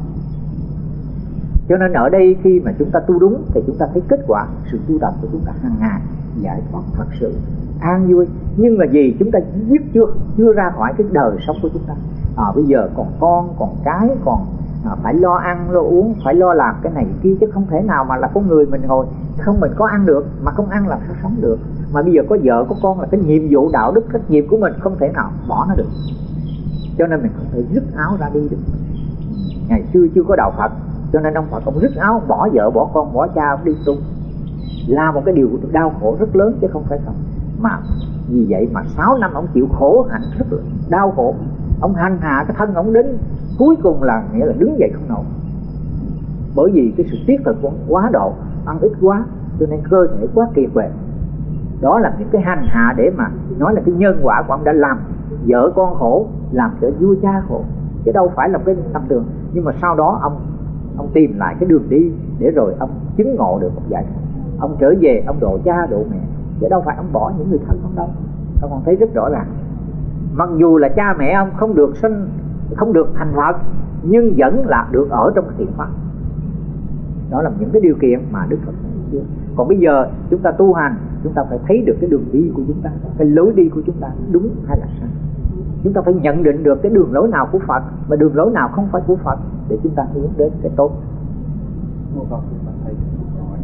Cho nên ở đây khi mà chúng ta tu đúng thì chúng ta thấy kết quả sự tu tập của chúng ta hàng ngày giải thoát thật sự an vui. Nhưng mà vì chúng ta dứt chưa chưa ra khỏi cái đời sống của chúng ta. À, bây giờ còn con, còn cái, còn à, phải lo ăn, lo uống, phải lo làm cái này kia, chứ không thể nào mà là con người mình ngồi không mình có ăn được, mà không ăn làm sao sống được. Mà bây giờ có vợ có con là cái nhiệm vụ đạo đức trách nhiệm của mình, không thể nào bỏ nó được. Cho nên mình không thể dứt áo ra đi được. Ngày xưa chưa có đạo Phật, cho nên ông Phật ông dứt áo, bỏ vợ bỏ con bỏ cha ông đi tu, là một cái điều đau khổ rất lớn chứ không phải không. Mà vì vậy mà sáu năm ông chịu khổ hạnh rất là đau khổ. Ông hành hạ cái thân ông đến cuối cùng là nghĩa là đứng dậy không nổi. Bởi vì cái sự tiết thực của ông quá độ, ăn ít quá, cho nên cơ thể quá kiệt quệ. Đó là những cái hành hạ để mà nói là cái nhân quả của ông đã làm vợ con khổ, làm cho vua cha khổ, chứ đâu phải là cái tâm thường. Nhưng mà sau đó ông ông tìm lại cái đường đi để rồi ông chứng ngộ được một giải thoát. Ông trở về ông độ cha độ mẹ, chứ đâu phải ông bỏ những người thân ông đâu. Ông còn thấy rất rõ ràng. Mặc dù là cha mẹ ông không được sinh, không được thành Phật, nhưng vẫn là được ở trong thiện pháp. Đó là những cái điều kiện mà Đức Phật nói. Còn bây giờ chúng ta tu hành, chúng ta phải thấy được cái đường đi của chúng ta, cái lối đi của chúng ta đúng hay là sai. Chúng ta phải nhận định được cái đường lối nào của Phật và đường lối nào không phải của Phật để chúng ta hướng đến cái tốt. Mô Phật thầy hỏi.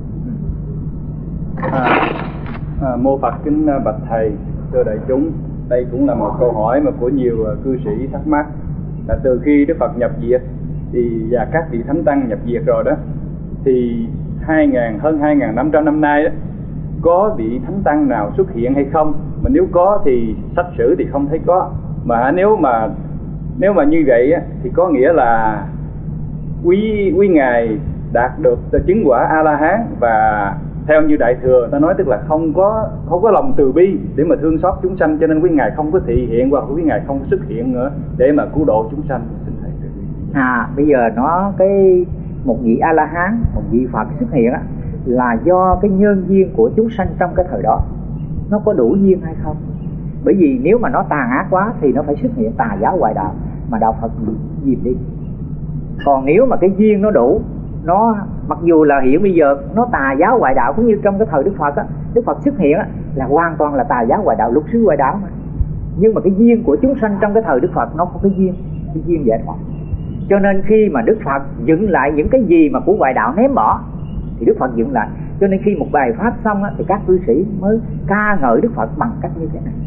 À, à, mô Phật kính bạch thầy, thưa đại chúng, đây cũng là một câu hỏi mà của nhiều cư sĩ thắc mắc. Là từ khi Đức Phật nhập diệt thì và các vị thánh tăng nhập diệt rồi đó, thì hai nghìn hơn hai nghìn năm trăm năm nay đó, có vị thánh tăng nào xuất hiện hay không, mà nếu có thì sách sử thì không thấy có. Mà nếu mà nếu mà như vậy á, thì có nghĩa là quý quý ngài đạt được chứng quả A La Hán, và theo như Đại Thừa ta nói tức là không có không có lòng từ bi để mà thương xót chúng sanh, cho nên quý ngài không có thị hiện hoặc quý ngài không xuất hiện nữa để mà cứu độ chúng sanh. Xin thầy từ bi. À bây giờ nó cái một vị A La Hán, một vị Phật xuất hiện á, là do cái nhân duyên của chúng sanh trong cái thời đó nó có đủ duyên hay không. Bởi vì nếu mà nó tàn ác quá thì nó phải xuất hiện tà giáo ngoại đạo mà đạo Phật dìm đi. Còn nếu mà cái duyên nó đủ, nó mặc dù là hiện bây giờ nó tà giáo ngoại đạo, cũng như trong cái thời Đức Phật á, Đức Phật xuất hiện á, là hoàn toàn là tà giáo ngoại đạo, lục sư ngoại đạo mà. Nhưng mà cái duyên của chúng sanh trong cái thời Đức Phật nó có cái duyên, cái duyên giải thoát. Cho nên khi mà Đức Phật dựng lại những cái gì mà của ngoại đạo ném bỏ thì Đức Phật dựng lại. Cho nên khi một bài pháp xong á, thì các cư sĩ mới ca ngợi Đức Phật bằng cách như thế này.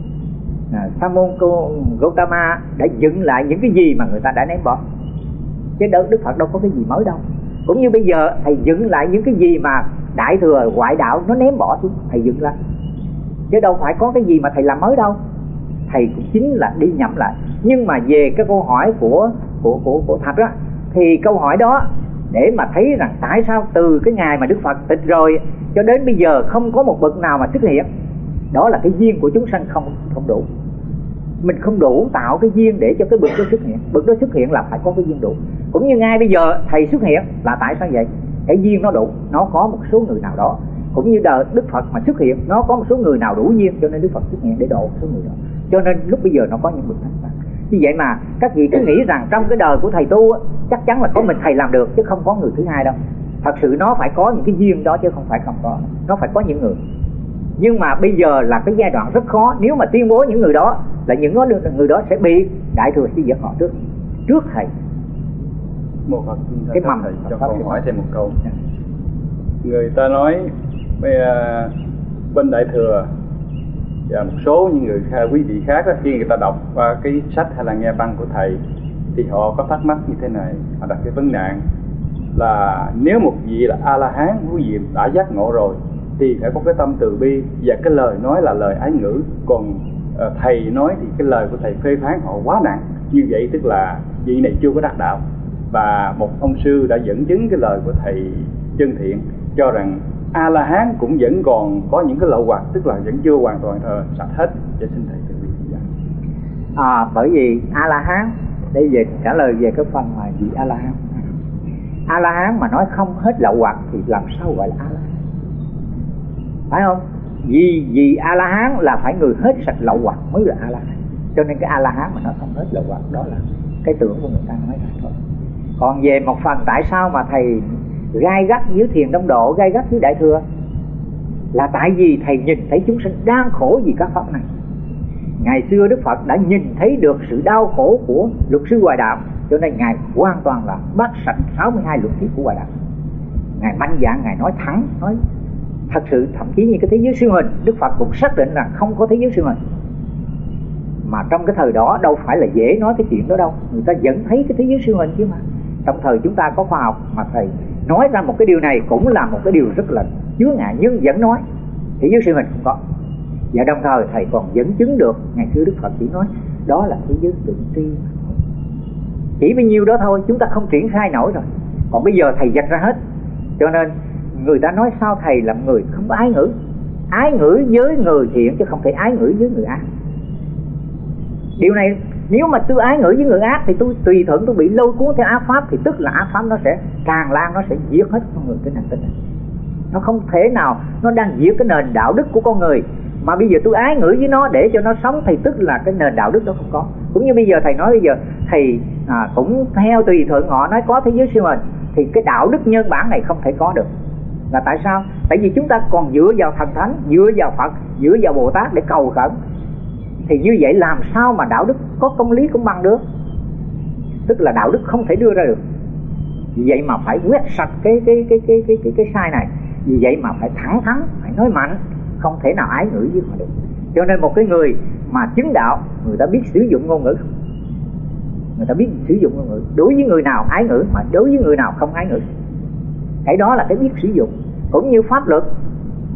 À, Sa môn Gautama đã dựng lại những cái gì mà người ta đã ném bỏ, chứ Đức Phật đâu có cái gì mới đâu. Cũng như bây giờ thầy dựng lại những cái gì mà Đại Thừa ngoại đạo nó ném bỏ xuống, thầy dựng lại, chứ đâu phải có cái gì mà thầy làm mới đâu. Thầy cũng chính là đi nhẩm lại. Nhưng mà về cái câu hỏi của của của của Thạch á, thì câu hỏi đó để mà thấy rằng tại sao từ cái ngày mà Đức Phật tịch rồi cho đến bây giờ không có một bậc nào mà xuất hiện, đó là cái duyên của chúng sanh không không đủ. Mình không đủ tạo cái duyên để cho cái bậc đó xuất hiện. Bậc đó xuất hiện là phải có cái duyên đủ. Cũng như ngay bây giờ thầy xuất hiện là tại sao vậy? Cái duyên nó đủ, nó có một số người nào đó. Cũng như đời Đức Phật mà xuất hiện, nó có một số người nào đủ duyên cho nên Đức Phật xuất hiện để độ số người đó. Cho nên lúc bây giờ nó có những bậc thánh tăng. Như vậy mà các vị cứ nghĩ rằng trong cái đời của thầy tu á, chắc chắn là có mình thầy làm được chứ không có người thứ hai đâu. Thật sự nó phải có những cái duyên đó chứ không phải không có. Nó phải có những người. Nhưng mà bây giờ là cái giai đoạn rất khó. Nếu mà tuyên bố những người đó là những người đó sẽ bị Đại Thừa suy diễn họ trước trước thầy. Một Phật cái mầm thầy cho con hỏi thêm một câu. Người ta nói bên Đại Thừa và một số những người khác, quý vị khác đó, khi người ta đọc qua cái sách hay là nghe băng của thầy thì họ có thắc mắc như thế này, họ đặt cái vấn nạn là nếu một vị là A La Hán, quý vị đã giác ngộ rồi thì phải có cái tâm từ bi, và cái lời nói là lời ái ngữ, còn uh, thầy nói thì cái lời của thầy phê phán họ quá nặng. Như vậy tức là vị này chưa có đắc đạo. Và một ông sư đã dẫn chứng cái lời của thầy Chân Thiện cho rằng A La Hán cũng vẫn còn có những cái lậu hoặc, tức là vẫn chưa hoàn toàn uh, sạch hết. Để xin thầy từ bi. À, bởi vì A La Hán, để về trả lời về cái phần mà vị A La Hán, A La Hán mà nói không hết lậu hoặc thì làm sao gọi là A La Hán, phải không? Vì vì A La Hán là phải người hết sạch lậu hoặc mới là A La Hán. Cho nên cái A La Hán mà nó không hết lậu hoặc đó là cái tưởng của người ta nói ra thôi. Còn về một phần tại sao mà thầy gai gắt với Thiền Tông Độ, gai gắt với Đại Thừa, là tại vì thầy nhìn thấy chúng sinh đang khổ vì các pháp này. Ngày xưa Đức Phật đã nhìn thấy được sự đau khổ của luật sư ngoại đạo, cho nên Ngài hoàn toàn là bắt sạch sáu mươi hai luật thuyết của ngoại đạo. Ngài mạnh dạn, Ngài nói thẳng, nói thật sự, thậm chí như cái thế giới siêu hình, Đức Phật cũng xác định rằng không có thế giới siêu hình. Mà trong cái thời đó đâu phải là dễ nói cái chuyện đó đâu, người ta vẫn thấy cái thế giới siêu hình chứ mà. Trong thời chúng ta có khoa học mà thầy nói ra một cái điều này cũng là một cái điều rất là chứa ngại, nhưng vẫn nói thế giới siêu hình không có. Và đồng thời thầy còn dẫn chứng được, ngày xưa Đức Phật chỉ nói đó là thế giới tự tri, chỉ bấy nhiêu đó thôi, chúng ta không triển khai nổi rồi. Còn bây giờ thầy dạch ra hết. Cho nên người ta nói sao thầy là người không có ái ngữ, ái ngữ với người thiện chứ không thể ái ngữ với người ác. Điều này nếu mà tôi ái ngữ với người ác thì tôi tùy thuận, tôi bị lôi cuốn theo ác pháp, thì tức là ác pháp nó sẽ tràn lan, nó sẽ giết hết con người trên hành tinh này. Nó không thể nào nó đang giết cái nền đạo đức của con người, mà bây giờ tôi ái ngữ với nó để cho nó sống thì tức là cái nền đạo đức đó không có. Cũng như bây giờ thầy nói bây giờ thầy à, cũng theo tùy thuận họ nói có thế giới siêu hình, thì cái đạo đức nhân bản này không thể có được. Là tại sao? Tại vì chúng ta còn dựa vào thần thánh, dựa vào Phật, dựa vào Bồ Tát để cầu khẩn. Thì như vậy làm sao mà đạo đức có công lý công bằng được? Tức là đạo đức không thể đưa ra được. Vì vậy mà phải quét sạch cái cái cái cái cái cái, cái sai này. Vì vậy mà phải thẳng thắn, phải nói mạnh, không thể nào ái ngữ với họ được. Cho nên một cái người mà chứng đạo, người ta biết sử dụng ngôn ngữ không? Người ta biết sử dụng ngôn ngữ. Đối với người nào ái ngữ, mà đối với người nào không ái ngữ. Cái đó là cái biết sử dụng. Cũng như pháp luật,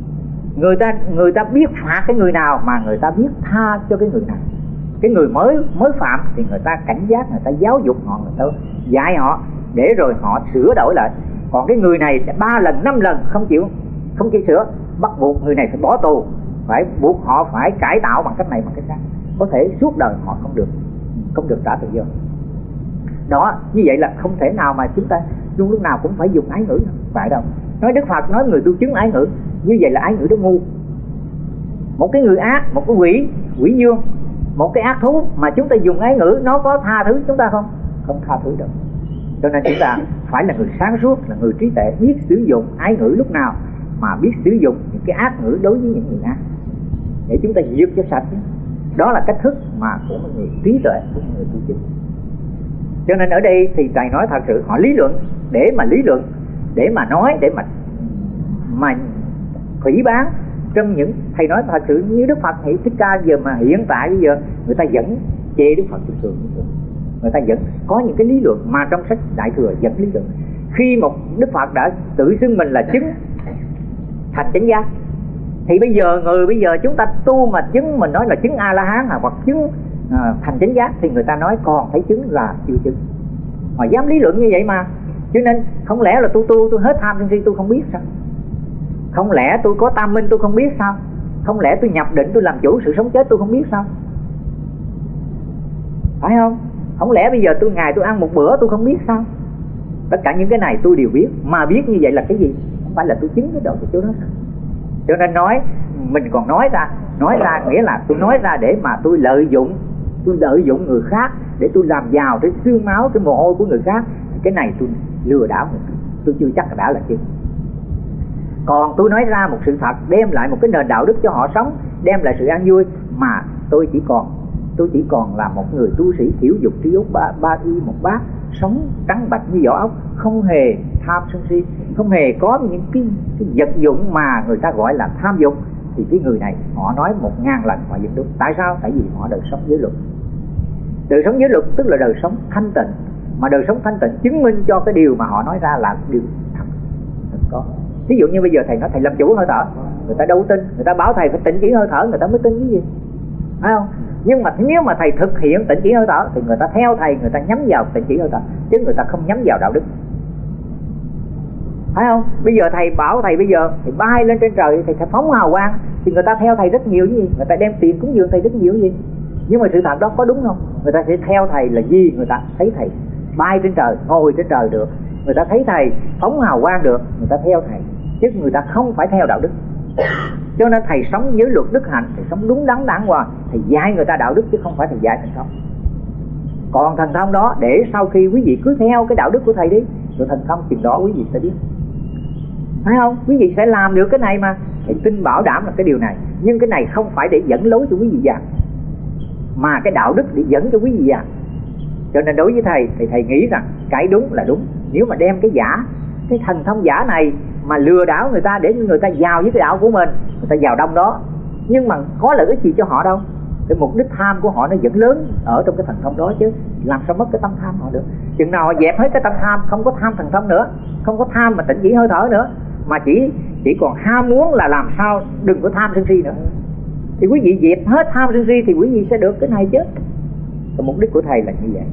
Người ta người ta biết phạt cái người nào mà người ta biết tha cho cái người nào. Cái người mới mới phạm thì người ta cảnh giác, người ta giáo dục họ, người ta dạy họ để rồi họ sửa đổi lại. Còn cái người này ba lần năm lần không chịu không chịu sửa, bắt buộc người này phải bỏ tù, phải buộc họ phải cải tạo bằng cách này bằng cách khác, có thể suốt đời họ không được không được trả tự do. Đó, như vậy là không thể nào mà chúng ta luôn lúc nào cũng phải dùng ái ngữ, phải đâu. Nói Đức Phật nói người tu chứng ái ngữ, như vậy là ái ngữ đó ngu. Một cái người ác, một cái quỷ quỷ dương, một cái ác thú mà chúng ta dùng ái ngữ, nó có tha thứ chúng ta không? Không tha thứ được. Cho nên chúng ta phải là người sáng suốt, là người trí tuệ, biết sử dụng ái ngữ lúc nào, mà biết sử dụng những cái ác ngữ đối với những người ác để chúng ta diệt cho sạch. Đó là cách thức mà của một người trí tuệ, của một người tu chứng. Cho nên ở đây thì thầy nói thật sự họ lý luận để mà lý luận, để mà nói, để mà mà phỉ báng trong những thầy nói thật sự như Đức Phật thì Thích Ca giờ mà hiện tại bây giờ người ta vẫn chê Đức Phật thường thường, người ta vẫn có những cái lý luận mà trong sách Đại Thừa vẫn lý luận. Khi một Đức Phật đã tự xưng mình là chứng thành chánh giác, thì bây giờ người bây giờ chúng ta tu mà chứng mình nói là chứng A La Hán hoặc chứng à, thành chánh giác thì người ta nói còn thấy chứng là chưa chứng. Họ dám lý luận như vậy mà. Cho nên không lẽ là tôi tu tôi hết tham sân si tôi không biết sao? Không lẽ tôi có tam minh tôi không biết sao? Không lẽ tôi nhập định tôi làm chủ sự sống chết tôi không biết sao? Phải không? Không lẽ bây giờ tôi ngày tôi ăn một bữa tôi không biết sao? Tất cả những cái này tôi đều biết. Mà biết như vậy là cái gì? Không phải là tôi chứng cái độ của chỗ đó. Cho nên nói mình còn nói ra, nói ra nghĩa là tôi nói ra để mà tôi lợi dụng, tôi lợi dụng người khác để tôi làm giàu cái xương máu, cái mồ hôi của người khác. Cái này tôi lừa đảo người khác, tôi chưa chắc đã là chứng. Còn tôi nói ra một sự thật, đem lại một cái nền đạo đức cho họ sống, đem lại sự an vui, mà tôi chỉ còn tôi chỉ còn là một người tu sĩ thiểu dục trí úc ba, ba y một bát, sống trắng bạch như vỏ ốc, không hề tham sân si, không hề có những cái, cái vật dụng mà người ta gọi là tham dục, thì cái người này họ nói một ngàn lần họ vẫn đúng. Tại sao? Tại vì họ đời sống giới luật. Đời sống giới luật tức là đời sống thanh tịnh, mà đời sống thanh tịnh chứng minh cho cái điều mà họ nói ra là điều thật, thật có. Ví dụ như bây giờ thầy nói thầy làm chủ hơi thở, người ta đâu tin, người ta bảo thầy phải tịnh chỉ hơi thở, người ta mới tin cái gì, phải không? Nhưng mà nếu mà thầy thực hiện tịnh chỉ hơi thở thì người ta theo thầy, người ta nhắm vào tịnh chỉ hơi thở, chứ người ta không nhắm vào đạo đức, phải không? Bây giờ thầy bảo thầy bây giờ thầy bay lên trên trời, thầy, thầy phóng hào quang thì người ta theo thầy rất nhiều, cái gì người ta đem tiền cúng dường thầy rất nhiều, cái gì. Nhưng mà sự thật đó có đúng không? Người ta sẽ theo thầy là gì? Người ta thấy thầy bay trên trời, ngồi trên trời được, người ta thấy thầy phóng hào quang được, người ta theo thầy, chứ người ta không phải theo đạo đức. Cho nên thầy sống với luật đức hạnh, thầy sống đúng đắn đàng hoàng, thầy dạy người ta đạo đức chứ không phải thầy dạy thần thông. Còn thần thông đó để sau khi quý vị cứ theo cái đạo đức của thầy đi, rồi thần thông chừng đó quý vị sẽ biết, phải không? Quý vị sẽ làm được cái này mà, thầy tin bảo đảm là cái điều này. Nhưng cái này không phải để dẫn lối cho quý vị dạy, mà cái đạo đức để dẫn cho quý vị dạy. Cho nên đối với thầy thì thầy nghĩ rằng cái đúng là đúng. Nếu mà đem cái giả, cái thần thông giả này mà lừa đảo người ta để người ta vào với cái đạo của mình, người ta vào đông đó, nhưng mà có lợi ích gì cho họ đâu. Cái mục đích tham của họ nó vẫn lớn ở trong cái thần thông đó chứ, làm sao mất cái tâm tham họ được. Chừng nào họ dẹp hết cái tâm tham, không có tham thần thông nữa, không có tham mà tịnh chỉ hơi thở nữa, mà chỉ chỉ còn ham muốn là làm sao đừng có tham sân si nữa, thì quý vị dẹp hết tham sân si thì quý vị sẽ được cái này chứ. Cái mục đích của thầy là như vậy.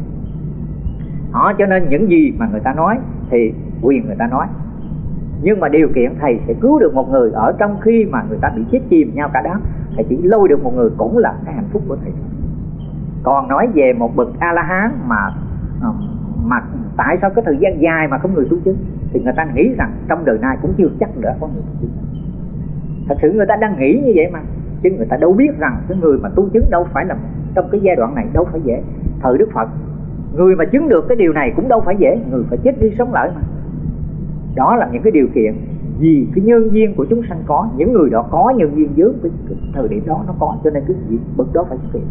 Họ cho nên những gì mà người ta nói thì quyền người ta nói, nhưng mà điều kiện thầy sẽ cứu được một người ở trong khi mà người ta bị chết chìm nhau cả đám. Thầy chỉ lôi được một người cũng là cái hạnh phúc của thầy. Còn nói về một bậc A La Hán mà mà tại sao cái thời gian dài mà không người tu chứng, thì người ta nghĩ rằng trong đời nay cũng chưa chắc nữa có người tu chứng. Thật sự người ta đang nghĩ như vậy mà, chứ người ta đâu biết rằng cái người mà tu chứng đâu phải là trong cái giai đoạn này đâu phải dễ. Thời Đức Phật, người mà chứng được cái điều này cũng đâu phải dễ, người phải chết đi sống lại mà. Đó là những cái điều kiện vì cái nhân duyên của chúng sanh có, những người đó có nhân duyên dưới cái, cái thời điểm đó nó có, cho nên cái gì bậc đó phải xuất hiện.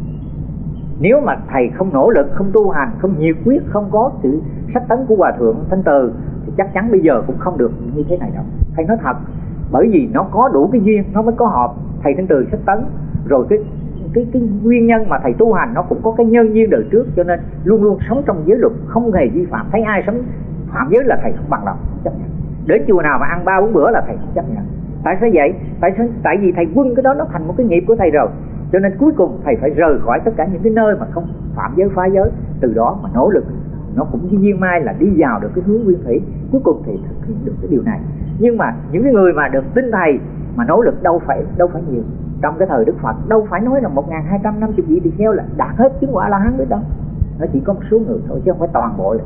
Nếu mà thầy không nỗ lực, không tu hành, không nhiệt quyết, không có sự sách tấn của Hòa Thượng Thanh Từ thì chắc chắn bây giờ cũng không được như thế này đâu. Thầy nói thật, bởi vì nó có đủ cái duyên nó mới có hợp. Thầy Thanh Từ sách tấn rồi cái cái cái nguyên nhân mà thầy tu hành nó cũng có cái nhân duyên đời trước, cho nên luôn luôn sống trong giới luật, không hề vi phạm. Thấy ai sống phạm giới là thầy không bằng lòng, không chấp nhận. Đến chùa nào mà ăn ba bốn bữa là thầy không chấp nhận. Tại sao vậy? Tại sao? Tại vì thầy quân cái đó nó thành một cái nghiệp của thầy rồi, cho nên cuối cùng thầy phải rời khỏi tất cả những cái nơi mà không phạm giới phá giới, từ đó mà nỗ lực. Nó cũng như duyên mai là đi vào được cái hướng nguyên thủy, cuối cùng thì thực hiện được cái điều này. Nhưng mà những cái người mà được tin thầy mà nỗ lực đâu phải đâu phải nhiều. Trong cái thời Đức Phật đâu phải nói là một nghìn hai trăm năm mươi vị tỳ kheo là đạt hết chứng quả La Hán đấy đâu, nó chỉ có một số người thôi chứ không phải toàn bộ là.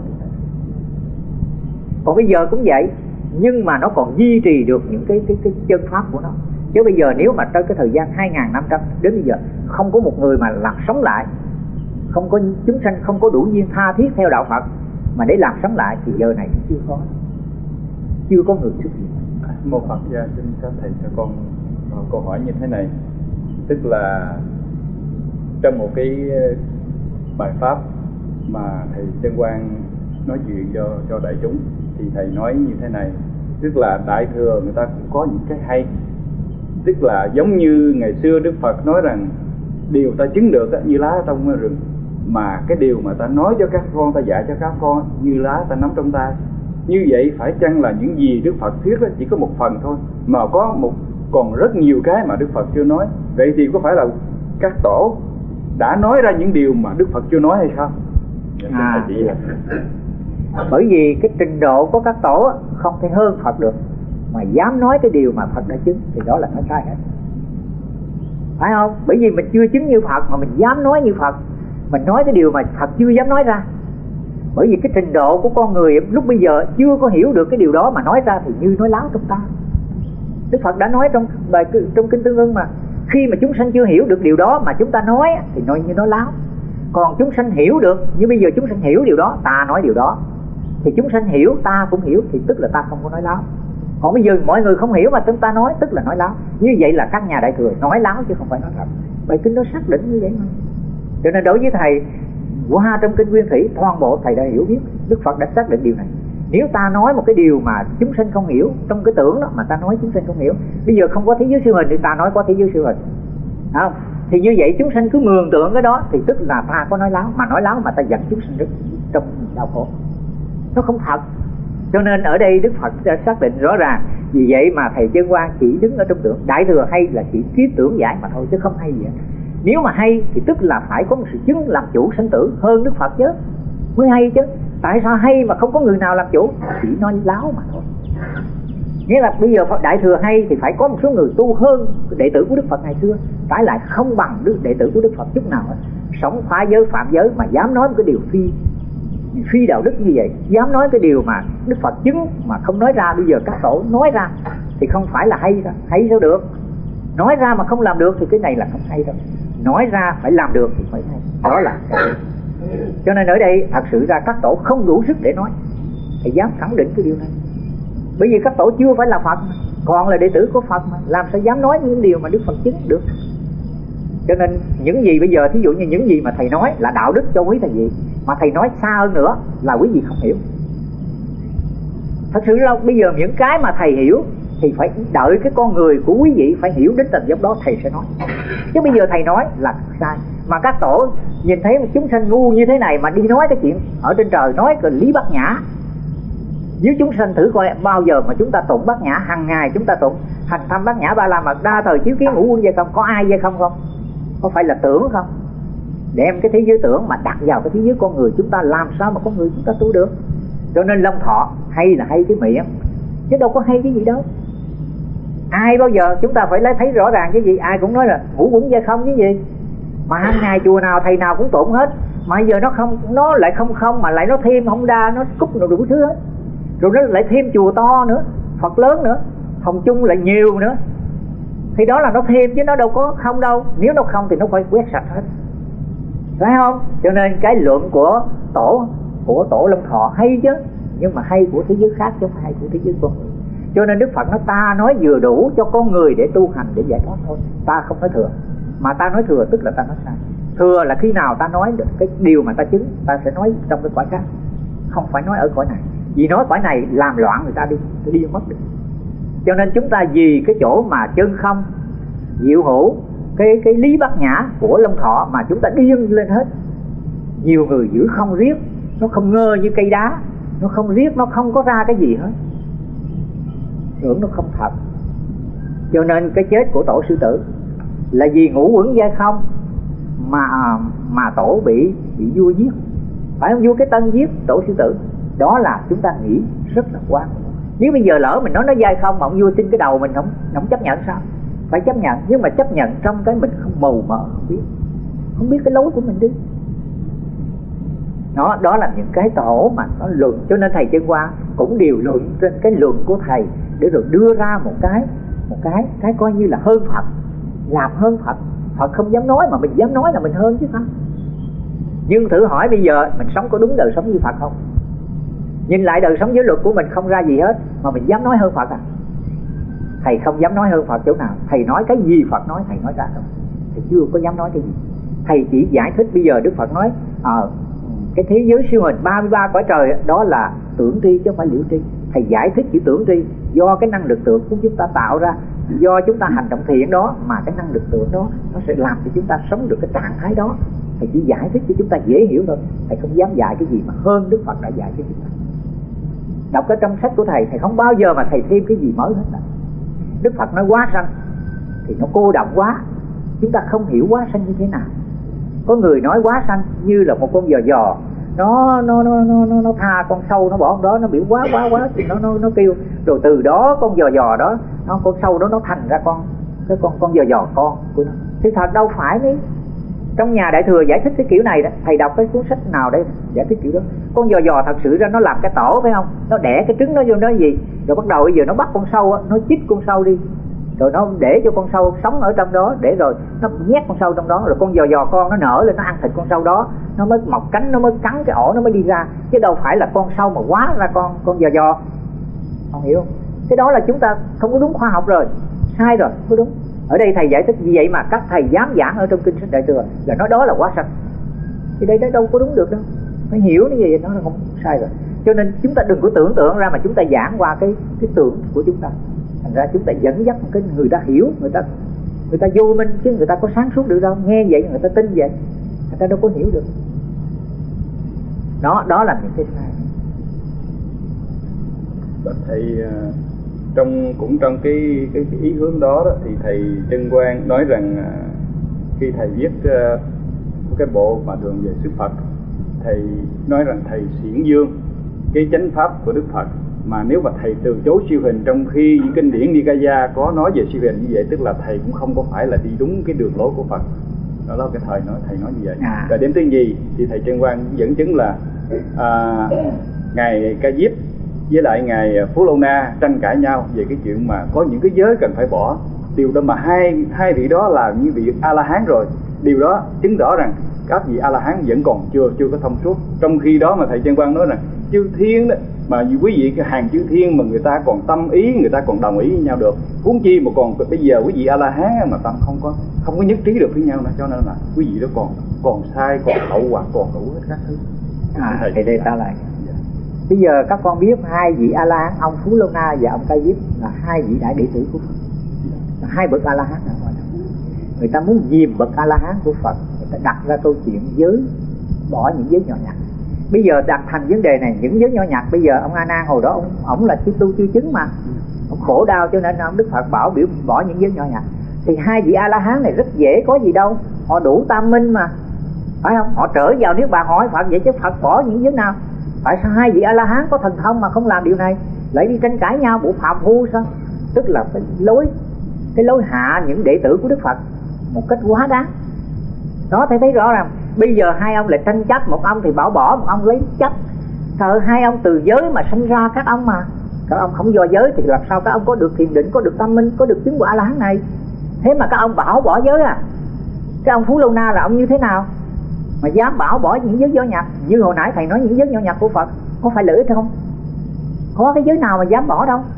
Còn bây giờ cũng vậy, nhưng mà nó còn duy trì được những cái cái cái chân pháp của nó. Chứ bây giờ nếu mà trong cái thời gian hai nghìn năm trăm đến bây giờ không có một người mà làm sống lại, không có chúng sanh không có đủ duyên tha thiết theo đạo Phật mà để làm sống lại thì giờ này chưa có, chưa có người xuất hiện. Mô Phật gia xin các thầy cho con một câu hỏi như thế này, tức là trong một cái bài pháp mà thầy Chân Quang nói chuyện cho cho đại chúng thì thầy nói như thế này, tức là Đại Thừa người ta cũng có những cái hay, tức là giống như ngày xưa Đức Phật nói rằng điều ta chứng được như lá trong rừng, mà cái điều mà ta nói cho các con, ta dạy cho các con như lá ta nắm trong tay. Như vậy phải chăng là những gì Đức Phật thuyết chỉ có một phần thôi, mà có một còn rất nhiều cái mà Đức Phật chưa nói? Vậy thì có phải là các tổ đã nói ra những điều mà Đức Phật chưa nói hay không? À, bởi vì cái trình độ của các tổ không thể hơn Phật được, mà dám nói cái điều mà Phật đã chứng thì đó là nó sai hết, phải không? Bởi vì mình chưa chứng như Phật mà mình dám nói như Phật, mình nói cái điều mà Phật chưa dám nói ra. Bởi vì cái trình độ của con người lúc bây giờ chưa có hiểu được cái điều đó mà nói ra thì như nói láo trong ta. Đức Phật đã nói trong bài trong kinh Tương Ưng mà, khi mà chúng sanh chưa hiểu được điều đó mà chúng ta nói thì nói như nói láo. Còn chúng sanh hiểu được, như bây giờ chúng sanh hiểu điều đó, ta nói điều đó thì chúng sanh hiểu, ta cũng hiểu, thì tức là ta không có nói láo. Còn bây giờ mọi người không hiểu mà chúng ta nói, tức là nói láo. Như vậy là các nhà Đại Thừa nói láo chứ không phải nói thật. Bài kinh đó xác định như vậy mà. Cho nên đối với thầy qua trong kinh Nguyên Thủy toàn bộ thầy đã hiểu biết, Đức Phật đã xác định điều này. Nếu ta nói một cái điều mà chúng sanh không hiểu, trong cái tưởng đó mà ta nói chúng sanh không hiểu, bây giờ không có thế giới siêu hình thì ta nói có thế giới siêu hình, không? Thì như vậy chúng sanh cứ mường tượng cái đó thì tức là ta có nói láo, mà nói láo mà ta dẫn chúng sanh trong đau khổ, nó không thật. Cho nên ở đây Đức Phật đã xác định rõ ràng. Vì vậy mà thầy Chân Quang chỉ đứng ở trong tưởng. Đại Thừa hay là chỉ kiết tưởng giải mà thôi chứ không hay gì hết. Nếu mà hay thì tức là phải có một sự chứng làm chủ sanh tử hơn Đức Phật chứ mới hay chứ. Tại sao hay mà không có người nào làm chủ? Chỉ nói láo mà thôi. Nghĩa là bây giờ Đại Thừa hay thì phải có một số người tu hơn đệ tử của Đức Phật ngày xưa, trái lại không bằng đệ tử của Đức Phật chút nào hết. Sống phá giới phạm giới mà dám nói một cái điều phi phi đạo đức như vậy, dám nói cái điều mà Đức Phật chứng mà không nói ra, bây giờ các tổ nói ra thì không phải là hay đâu. Hay sao được? Nói ra mà không làm được thì cái này là không hay đâu. Nói ra phải làm được thì phải hay. Đó là cho nên ở đây thật sự ra các tổ không đủ sức để nói, thầy dám khẳng định cái điều này. Bởi vì các tổ chưa phải là Phật, còn là đệ tử của Phật mà, làm sao dám nói những điều mà Đức Phật chứng được. Cho nên những gì bây giờ, thí dụ như những gì mà thầy nói là đạo đức cho quý thầy vị, mà thầy nói xa hơn nữa là quý vị không hiểu. Thật sự là bây giờ những cái mà thầy hiểu thì phải đợi cái con người của quý vị phải hiểu đến tầng dốc đó thầy sẽ nói. Chứ bây giờ thầy nói là sai. Mà các tổ nhìn thấy một chúng sanh ngu như thế này mà đi nói cái chuyện ở trên trời, nói cái lý bát nhã với chúng sanh, thử coi bao giờ mà chúng ta tụng bát nhã hàng ngày, chúng ta tụng hành thăm bát nhã ba la mật đa thời chiếu kiến ngũ quân về không, có ai về không không? Có phải là tưởng không? Đem cái thế giới tưởng mà đặt vào cái thế giới con người chúng ta, làm sao mà con người chúng ta tu được? Cho nên Long Thọ hay là hay cái miệng, chứ đâu có hay cái gì đâu. Ai bao giờ chúng ta phải lấy thấy rõ ràng cái gì, ai cũng nói là ngũ quẩn về không cái gì. Mà hàng ngày chùa nào thầy nào cũng tụng hết, mà giờ nó không, nó lại không không mà lại nó thêm không đa, nó cúc nó đủ thứ hết. Rồi nó lại thêm chùa to nữa, Phật lớn nữa, Hồng Chung lại nhiều nữa. Thì đó là nó thêm chứ nó đâu có không đâu. Nếu nó không thì nó phải quét sạch hết, phải không? Cho nên cái luận của tổ của tổ Long Thọ hay chứ, nhưng mà hay của thế giới khác chứ không hay của thế giới con người. Cho nên Đức Phật nói ta nói vừa đủ cho con người để tu hành, để giải thoát thôi. Ta không nói thừa. Mà ta nói thừa tức là ta nói sai. Thừa là khi nào ta nói được cái điều mà ta chứng, ta sẽ nói trong cái cõi khác, không phải nói ở cõi này. Vì nói cõi này làm loạn người ta đi, đi mất được. Cho nên chúng ta vì cái chỗ mà chân không, diệu hữu, cái cái lý bát nhã của Long Thọ mà chúng ta điên lên hết. Nhiều người giữ không riết, nó không ngơ như cây đá, nó không riết, nó không có ra cái gì hết, tưởng nó không thật. Cho nên cái chết của tổ sư tử là vì ngũ uẩn giai không mà mà tổ bị bị vua giết, phải không? Vua Cái Tân giết tổ sư tử. Đó là chúng ta nghĩ rất là quan. Nếu bây giờ lỡ mình nói nó giai không mà ông vua xin cái đầu mình, không không chấp nhận sao? Phải chấp nhận, nhưng mà chấp nhận trong cái mình không mù mờ, không biết không biết cái lối của mình đi. Đó, đó là những cái tổ mà nó luận. Cho nên thầy Chân Quang cũng điều luận trên cái luận của thầy để rồi đưa ra một cái một cái cái coi như là hơn Phật, làm hơn Phật. Phật không dám nói mà mình dám nói là mình hơn chứ sao. Nhưng thử hỏi bây giờ mình sống có đúng đời sống như Phật không? Nhìn lại đời sống giới luật của mình không ra gì hết mà mình dám nói hơn Phật à? Thầy không dám nói hơn Phật chỗ nào. Thầy nói cái gì Phật nói thầy nói ra đâu. Thầy chưa có dám nói cái gì. Thầy chỉ giải thích. Bây giờ Đức Phật nói à, cái thế giới siêu hình ba mươi ba cõi trời đó là tưởng tri chứ không phải liễu tri. Thầy giải thích chữ tưởng tri do cái năng lực tưởng của chúng ta tạo ra, do chúng ta hành động thiện đó mà cái năng lực tưởng đó nó sẽ làm cho chúng ta sống được cái trạng thái đó. Thầy chỉ giải thích cho chúng ta dễ hiểu thôi. Thầy không dám dạy cái gì mà hơn Đức Phật đã dạy cho chúng ta. Đọc cái trong sách của thầy, thầy không bao giờ mà thầy thêm cái gì mới hết đó. Đức Phật nói quá sanh thì nó cô đọng quá, chúng ta không hiểu quá sanh như thế nào. Có người nói quá sanh như là một con giò giò, nó nó nó nó nó, nó tha con sâu nó bỏ đó, nó biểu quá quá quá thì nó nó nó kêu, rồi từ đó con giò giò đó, nó con sâu đó nó thành ra con cái con con giò giò con của nó. Thì thật đâu phải đấy. Trong nhà Đại Thừa giải thích cái kiểu này đó, thầy đọc cái cuốn sách nào đây giải thích kiểu đó. Con giò giò thật sự ra nó làm cái tổ phải không? Nó đẻ cái trứng nó vô nó gì, rồi bắt đầu bây giờ nó bắt con sâu á, nó chích con sâu đi, rồi nó để cho con sâu sống ở trong đó, để rồi nó nhét con sâu trong đó, rồi con giò giò con nó nở lên nó ăn thịt con sâu đó, nó mới mọc cánh, nó mới cắn cái ổ, nó mới đi ra, chứ đâu phải là con sâu mà quá ra con con giò giò. Không hiểu không? Cái đó là chúng ta không có đúng khoa học rồi, sai rồi, không có đúng. Ở đây thầy giải thích như vậy mà các thầy dám giảng ở trong kinh sách Đại Thừa là nói đó là quá sanh, thì đây đâu có đúng được đâu. Phải hiểu như vậy nó là không sai rồi. Cho nên chúng ta đừng có tưởng tượng ra mà chúng ta giảng qua cái cái tưởng của chúng ta. Thành ra chúng ta dẫn dắt một cái người ta hiểu, người ta người ta vô minh, chứ người ta có sáng suốt được đâu. Nghe vậy người ta tin vậy, người ta đâu có hiểu được. Đó đó là những cái sai. Và thầy trong cũng trong cái cái, cái ý hướng đó, đó thì thầy Chân Quang nói rằng khi thầy viết uh, cái bộ mà đường về sức Phật, thầy nói rằng thầy xiển dương cái chánh pháp của Đức Phật, mà nếu mà thầy từ chối siêu hình trong khi những kinh điển Nikaya có nói về siêu hình như vậy, tức là thầy cũng không có phải là đi đúng cái đường lối của Phật. Đó là cái thời nói thầy nói như vậy. À. Và đến thứ gì thì thầy Chân Quang dẫn chứng là à, ngài Ca Diếp với lại ngài Phú Lâu Na tranh cãi nhau về cái chuyện mà có những cái giới cần phải bỏ. Điều đó mà hai hai vị đó là như vị A La Hán rồi, điều đó chứng tỏ rằng các vị A La Hán vẫn còn chưa chưa có thông suốt. Trong khi đó mà thầy Chân Quang nói rằng chư thiên đó, mà quý vị cái hàng chư thiên mà người ta còn tâm ý, người ta còn đồng ý với nhau được, huống chi mà còn bây giờ quý vị A La Hán mà tâm không có không có nhất trí được với nhau nữa, cho nên là quý vị đó còn còn sai, còn hậu hoặc còn đủ hết các thứ. À, thì đây ta lại. Bây giờ các con biết hai vị A La Hán, ông Phú Lâu Na và ông Ca Diếp là hai vị đại đệ tử của Phật, là hai bậc A La Hán. Người ta muốn dìm bậc A La Hán của Phật, người ta đặt ra câu chuyện giới, bỏ những giới nhỏ nhặt. Bây giờ đặt thành vấn đề này, những giới nhỏ nhặt. Bây giờ ông A Nan hồi đó ông ông là chưa tu chưa chứng mà, ông khổ đau cho nên ông Đức Phật bảo biểu bỏ những giới nhỏ nhặt. Thì hai vị A La Hán này rất dễ, có gì đâu, họ đủ tam minh mà, phải không? Họ trở vào nếu bà hỏi Phật vậy chứ Phật bỏ những giới nào? Tại sao hai vị A La Hán có thần thông mà không làm điều này, lại đi tranh cãi nhau bộ phạm phu sao? Tức là cái lối cái lối hạ những đệ tử của Đức Phật một cách quá đáng. Đó, thầy thấy rõ ràng. Bây giờ hai ông lại tranh chấp, một ông thì bảo bỏ, một ông lấy chấp. Thờ hai ông từ giới mà sinh ra các ông mà, các ông không do giới thì làm sao các ông có được thiền định, có được tâm minh, có được chứng của A La Hán này? Thế mà các ông bảo bỏ giới à? Cái ông Phú Lâu Na là ông như thế nào mà dám bảo bỏ những giới nhỏ nhặt? Như hồi nãy thầy nói những giới nhỏ nhặt của Phật có phải lợi ích không? Có cái giới nào mà dám bỏ đâu.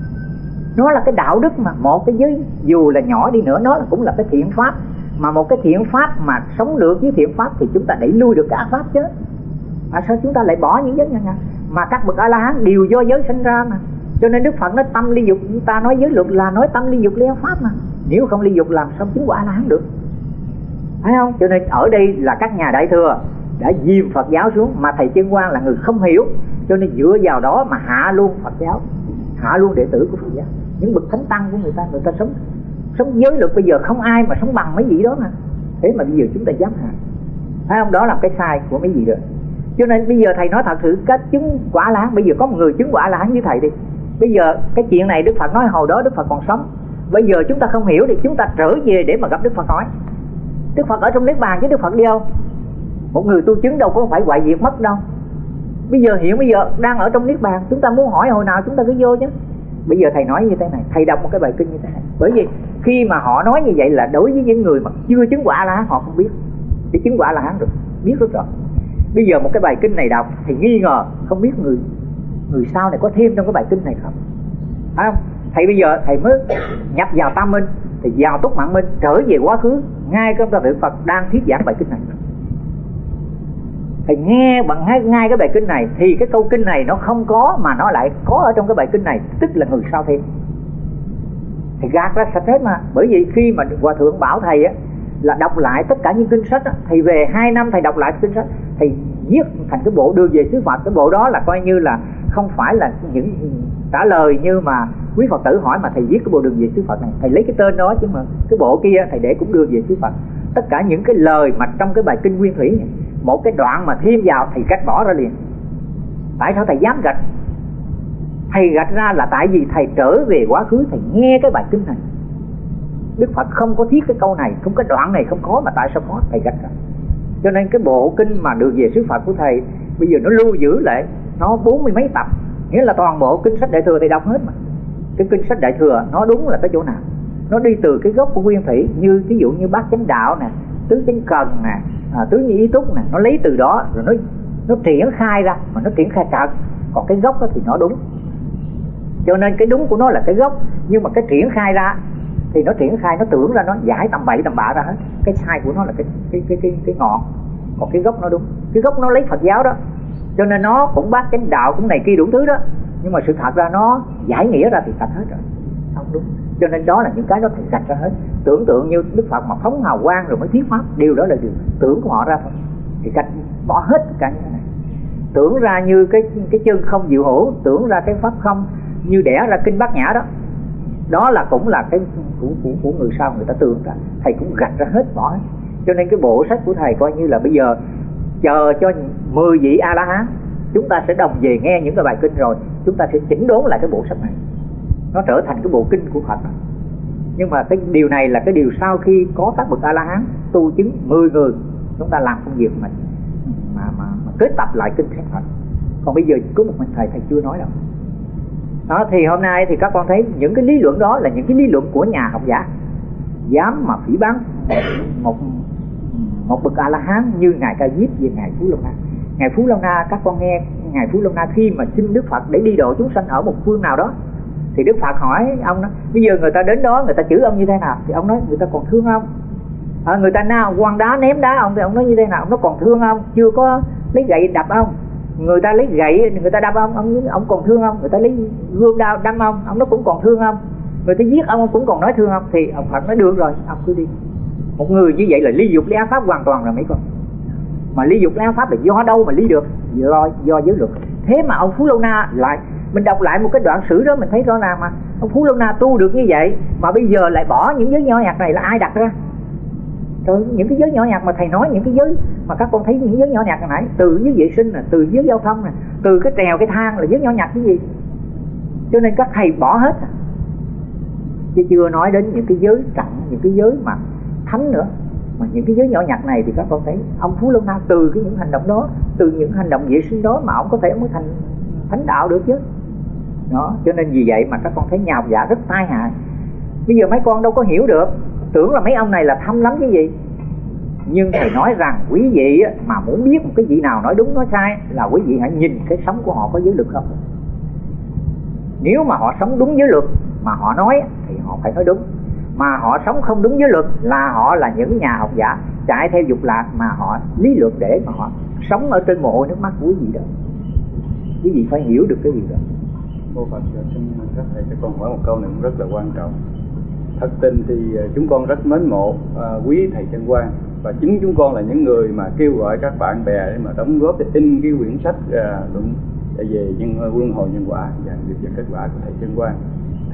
Nó là cái đạo đức mà, một cái giới dù là nhỏ đi nữa nó là cũng là cái thiện pháp. Mà một cái thiện pháp mà sống được với thiện pháp thì chúng ta đẩy lui được cái ác pháp chứ. Mà sao chúng ta lại bỏ những giới nhỏ nhặt? Mà các bậc A La Hán đều do giới sinh ra mà. Cho nên Đức Phật nói tâm ly dục, chúng ta nói giới luật là nói tâm ly dục ly ác pháp mà. Nếu không ly dục làm sao chứng của A La Hán được, phải không? Cho nên ở đây là các nhà Đại Thừa đã dìm Phật giáo xuống, mà thầy Chân Quang là người không hiểu, cho nên dựa vào đó mà hạ luôn Phật giáo, hạ luôn đệ tử của Phật giáo. những bậc thánh tăng của người ta, người ta sống sống giới luật bây giờ không ai mà sống bằng mấy vị đó mà. Thế mà bây giờ chúng ta dám hạ, phải không? Đó là cái sai của mấy vị rồi. Cho nên bây giờ thầy nói thật sự, cái chứng quả A La Hán, bây giờ có một người chứng quả A La Hán với thầy đi. Bây giờ cái chuyện này Đức Phật nói hồi đó Đức Phật còn sống, bây giờ chúng ta không hiểu thì chúng ta trở về để mà gặp Đức Phật hỏi. Đức Phật ở trong Niết Bàn chứ Đức Phật đi đâu? Một người tu chứng đâu có phải hoại diệt mất đâu. Bây giờ hiện bây giờ đang ở trong Niết Bàn, chúng ta muốn hỏi hồi nào chúng ta cứ vô chứ. Bây giờ thầy nói như thế này, thầy đọc một cái bài kinh như thế này. Bởi vì khi mà họ nói như vậy là đối với những người mà chưa chứng quả A La Hán họ không biết, để chứng quả A La Hán được biết rất rõ. Bây giờ một cái bài kinh này đọc thì nghi ngờ không biết người người sau này có thêm trong cái bài kinh này không, phải không? Thầy bây giờ thầy mới nhập vào tam minh, thì vào túc mạng minh, trở về quá khứ, ngay cái Đức Phật đang thuyết giảng bài kinh này. Thầy nghe bằng ngay, ngay cái bài kinh này thì cái câu kinh này nó không có mà nó lại có ở trong cái bài kinh này, tức là người sau thêm. Thầy gạt ra sạch hết mà. Bởi vì khi mà Hòa Thượng bảo thầy á là đọc lại tất cả những kinh sách á, thầy về hai năm thầy đọc lại kinh sách, thầy viết thành cái bộ Đường Về Xứ Phật. Cái bộ đó là coi như là không phải là những trả lời như mà quý Phật tử hỏi, mà thầy viết cái bộ Đường Về Xứ Phật này, thầy lấy cái tên đó, chứ mà cái bộ kia thầy để cũng Đường Về Xứ Phật. Tất cả những cái lời mà trong cái bài kinh Nguyên Thủy này, một cái đoạn mà thêm vào thầy gạch bỏ ra liền. Tại sao thầy dám gạch? Thầy gạch ra là tại vì thầy trở về quá khứ, thầy nghe cái bài kinh này. Đức Phật không có thiết cái câu này, không cái đoạn này không có, mà tại sao có? Thầy gạch ra. Cho nên cái bộ kinh mà Đường Về Xứ Phật của thầy bây giờ nó lưu giữ lại, nó bốn mươi mấy tập, nghĩa là toàn bộ kinh sách Đại Thừa thầy đọc hết mà. Cái kinh sách Đại Thừa nó đúng là cái chỗ nào? Nó đi từ cái gốc của Nguyên Thủy, như ví dụ như Bát Chánh Đạo nè, Tứ Chánh Cần nè, à, Tứ Như Ý Túc nè, nó lấy từ đó rồi nó nó triển khai ra, mà nó triển khai trật. Còn cái gốc đó thì nó đúng. Cho nên cái đúng của nó là cái gốc, nhưng mà cái triển khai ra thì nó triển khai, nó tưởng ra nó giải tầm bậy tầm bạ ra hết. Cái sai của nó là cái cái cái cái, cái ngọn, còn cái gốc nó đúng. Cái gốc nó lấy Phật giáo đó, cho nên nó cũng Bát Chánh Đạo cũng này kia đủ thứ đó, nhưng mà sự thật ra nó giải nghĩa ra thì sạch hết rồi, không đúng. Cho nên đó là những cái đó thầy sạch ra hết. Tưởng tượng như Đức Phật mà phóng hào quang rồi mới thuyết pháp, điều đó là điều tưởng của họ ra thôi, thì cách bỏ hết tất cả những cái này. Tưởng ra như cái cái chân không diệu hữu, tưởng ra cái pháp không, như đẻ ra kinh Bát Nhã đó, đó là cũng là cái của, của, của người sau người ta tưởng ra. Thầy cũng gạch ra hết, bỏ hết. Cho nên cái bộ sách của thầy coi như là bây giờ chờ cho mười vị A La Hán chúng ta sẽ đồng về nghe những cái bài kinh, rồi chúng ta sẽ chỉnh đốn lại cái bộ sách này, nó trở thành cái bộ kinh của Phật. Nhưng mà cái điều này là cái điều sau khi có các bậc A La Hán tu chứng mười người, chúng ta làm công việc mình mà, mà, mà kết tập lại kinh sách Phật. Còn bây giờ có một mình thầy thầy chưa nói đâu. Đó, thì hôm nay thì các con thấy những cái lý luận đó là những cái lý luận của nhà học giả dám mà phỉ báng một một bậc A La Hán như ngài Ca Diếp về ngài Phú Lâu Na. Ngài Phú Lâu Na, các con nghe ngài Phú Lâu Na khi mà xin Đức Phật để đi độ chúng sanh ở một phương nào đó, thì Đức Phật hỏi ông đó, bây giờ người ta đến đó người ta chửi ông như thế nào, thì ông nói người ta còn thương ông. À, người ta nào quăng đá ném đá ông thì ông nói như thế nào, ông nói còn thương ông, chưa có lấy gậy đập ông. Người ta lấy gậy người ta đập ông, ông ông còn thương ông. Người ta lấy gươm đao đâm ông, ông nó cũng còn thương ông. Người ta giết ông, ông cũng còn nói thương ông. Thì ông Phật nói được rồi, ông cứ đi. Một người như vậy là ly dục lý ác pháp hoàn toàn rồi mấy con. Mà ly dục lý ác pháp là do đâu mà ly được? Do do giới luật. Thế mà ông Phú Lâu Na lại, mình đọc lại một cái đoạn sử đó mình thấy rõ ràng mà ông Phú Lâu Na tu được như vậy mà bây giờ lại bỏ những giới nhỏ nhặt này là ai đặt ra? Rồi những cái giới nhỏ nhặt mà thầy nói, những cái giới mà các con thấy những giới nhỏ nhặt này, từ giới vệ sinh nè, từ giới giao thông nè, từ cái trèo cái thang là giới nhỏ nhặt cái gì? Cho nên các thầy bỏ hết, chứ chưa nói đến những cái giới trọng, những cái giới mà thánh nữa. Mà những cái giới nhỏ nhặt này thì các con thấy ông Phú Lâu Na từ cái những hành động đó, từ những hành động vệ sinh đó mà ông có thể ông mới thành thánh đạo được chứ. Đó, cho nên vì vậy mà các con thấy nhà học giả rất tai hại. Bây giờ mấy con đâu có hiểu được, tưởng là mấy ông này là thâm lắm cái gì. Nhưng thầy nói rằng quý vị mà muốn biết một cái vị nào nói đúng nói sai là quý vị hãy nhìn cái sống của họ có giới luật không. Nếu mà họ sống đúng giới luật mà họ nói thì họ phải nói đúng, mà họ sống không đúng giới luật là họ là những nhà học giả chạy theo dục lạc mà họ lý luận để mà họ sống ở trên mồ hôi nước mắt của quý vị đó. Quý vị phải hiểu được cái gì đó. Cô Phật xin các thầy cho con hỏi một câu này cũng rất là quan trọng. Thật tình thì chúng con rất mến mộ uh, quý thầy Chân Quang, và chính chúng con là những người mà kêu gọi các bạn bè để mà đóng góp để in cái quyển sách uh, luận về nhân luân hồi nhân quả và việc và kết quả của thầy Chân Quang.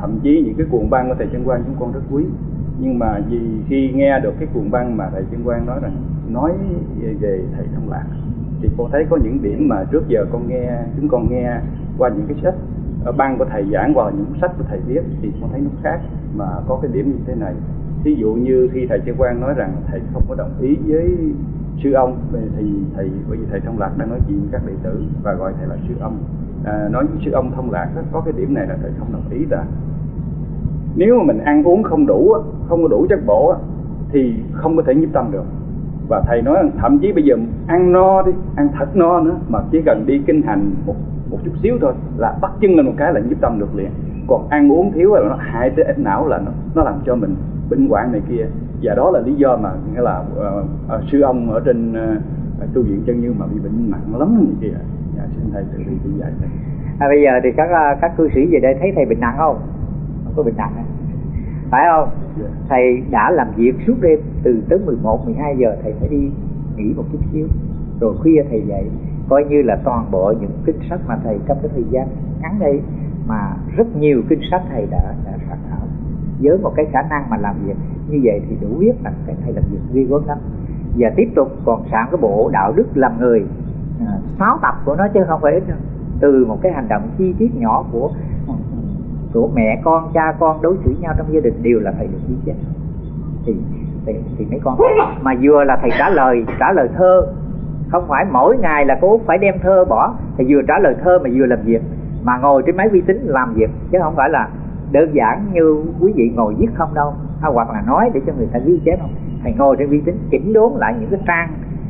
thậm chí những cái cuộn băng của thầy Chân Quang chúng con rất quý, nhưng mà vì khi nghe được cái cuộn băng mà thầy Chân Quang nói rằng nói về, về thầy Thông Lạc, thì con thấy có những điểm mà trước giờ con nghe chúng con nghe qua những cái sách ở băng của thầy giảng, hoặc những sách của thầy viết, thì con thấy nó khác. Mà có cái điểm như thế này, ví dụ như khi thầy Chân Quang nói rằng thầy không có đồng ý với sư ông, thì thầy bởi vì thầy Thông Lạc đang nói chuyện với các đệ tử và gọi thầy là sư ông, à, nói với sư ông Thông Lạc đó, có cái điểm này là thầy không đồng ý là nếu mà mình ăn uống không đủ, không có đủ chất bổ thì không có thể nhiếp tâm được. Và thầy nói rằng thậm chí bây giờ ăn no đi, ăn thật no nữa, mà chỉ cần đi kinh hành một một chút xíu thôi là bắt chân lên một cái là nhiếp tâm được liền. Còn ăn uống thiếu là nó hại tới ích não, là nó, nó làm cho mình bệnh hoạn này kia. Và đó là lý do mà nghĩa là uh, uh, sư ông ở trên uh, tu viện Chân Như mà bị bệnh nặng lắm như kia. Dạ, xin thầy tự đi tự dạy thầy. À, bây giờ thì các các cư sĩ về đây thấy thầy bệnh nặng không? Không có bệnh nặng hả? Phải không? Yeah. Thầy đã làm việc suốt đêm từ tới mười một, mười hai giờ thầy phải đi nghỉ một chút xíu, rồi khuya thầy dậy. Coi như là toàn bộ những kinh sách mà thầy trong cái thời gian ngắn đây mà rất nhiều kinh sách thầy đã đã soạn thảo, với một cái khả năng mà làm việc như vậy thì đủ biết là cái thầy làm việc ghi gớm lắm. Và tiếp tục còn soạn cái bộ đạo đức làm người, à, sáu tập của nó chứ không phải ít đâu. Từ một cái hành động chi tiết nhỏ của của mẹ con, cha con đối xử nhau trong gia đình đều là thầy được ghi chép. Thì, thì thì mấy con mà vừa là thầy trả lời trả lời thơ, không phải mỗi ngày là cô phải đem thơ bỏ, thì vừa trả lời thơ mà vừa làm việc, mà ngồi trên máy vi tính làm việc, chứ không phải là đơn giản như quý vị ngồi viết không đâu, hay hoặc là nói để cho người ta ghi chép không. Thầy ngồi trên vi tính chỉnh đốn lại những cái trang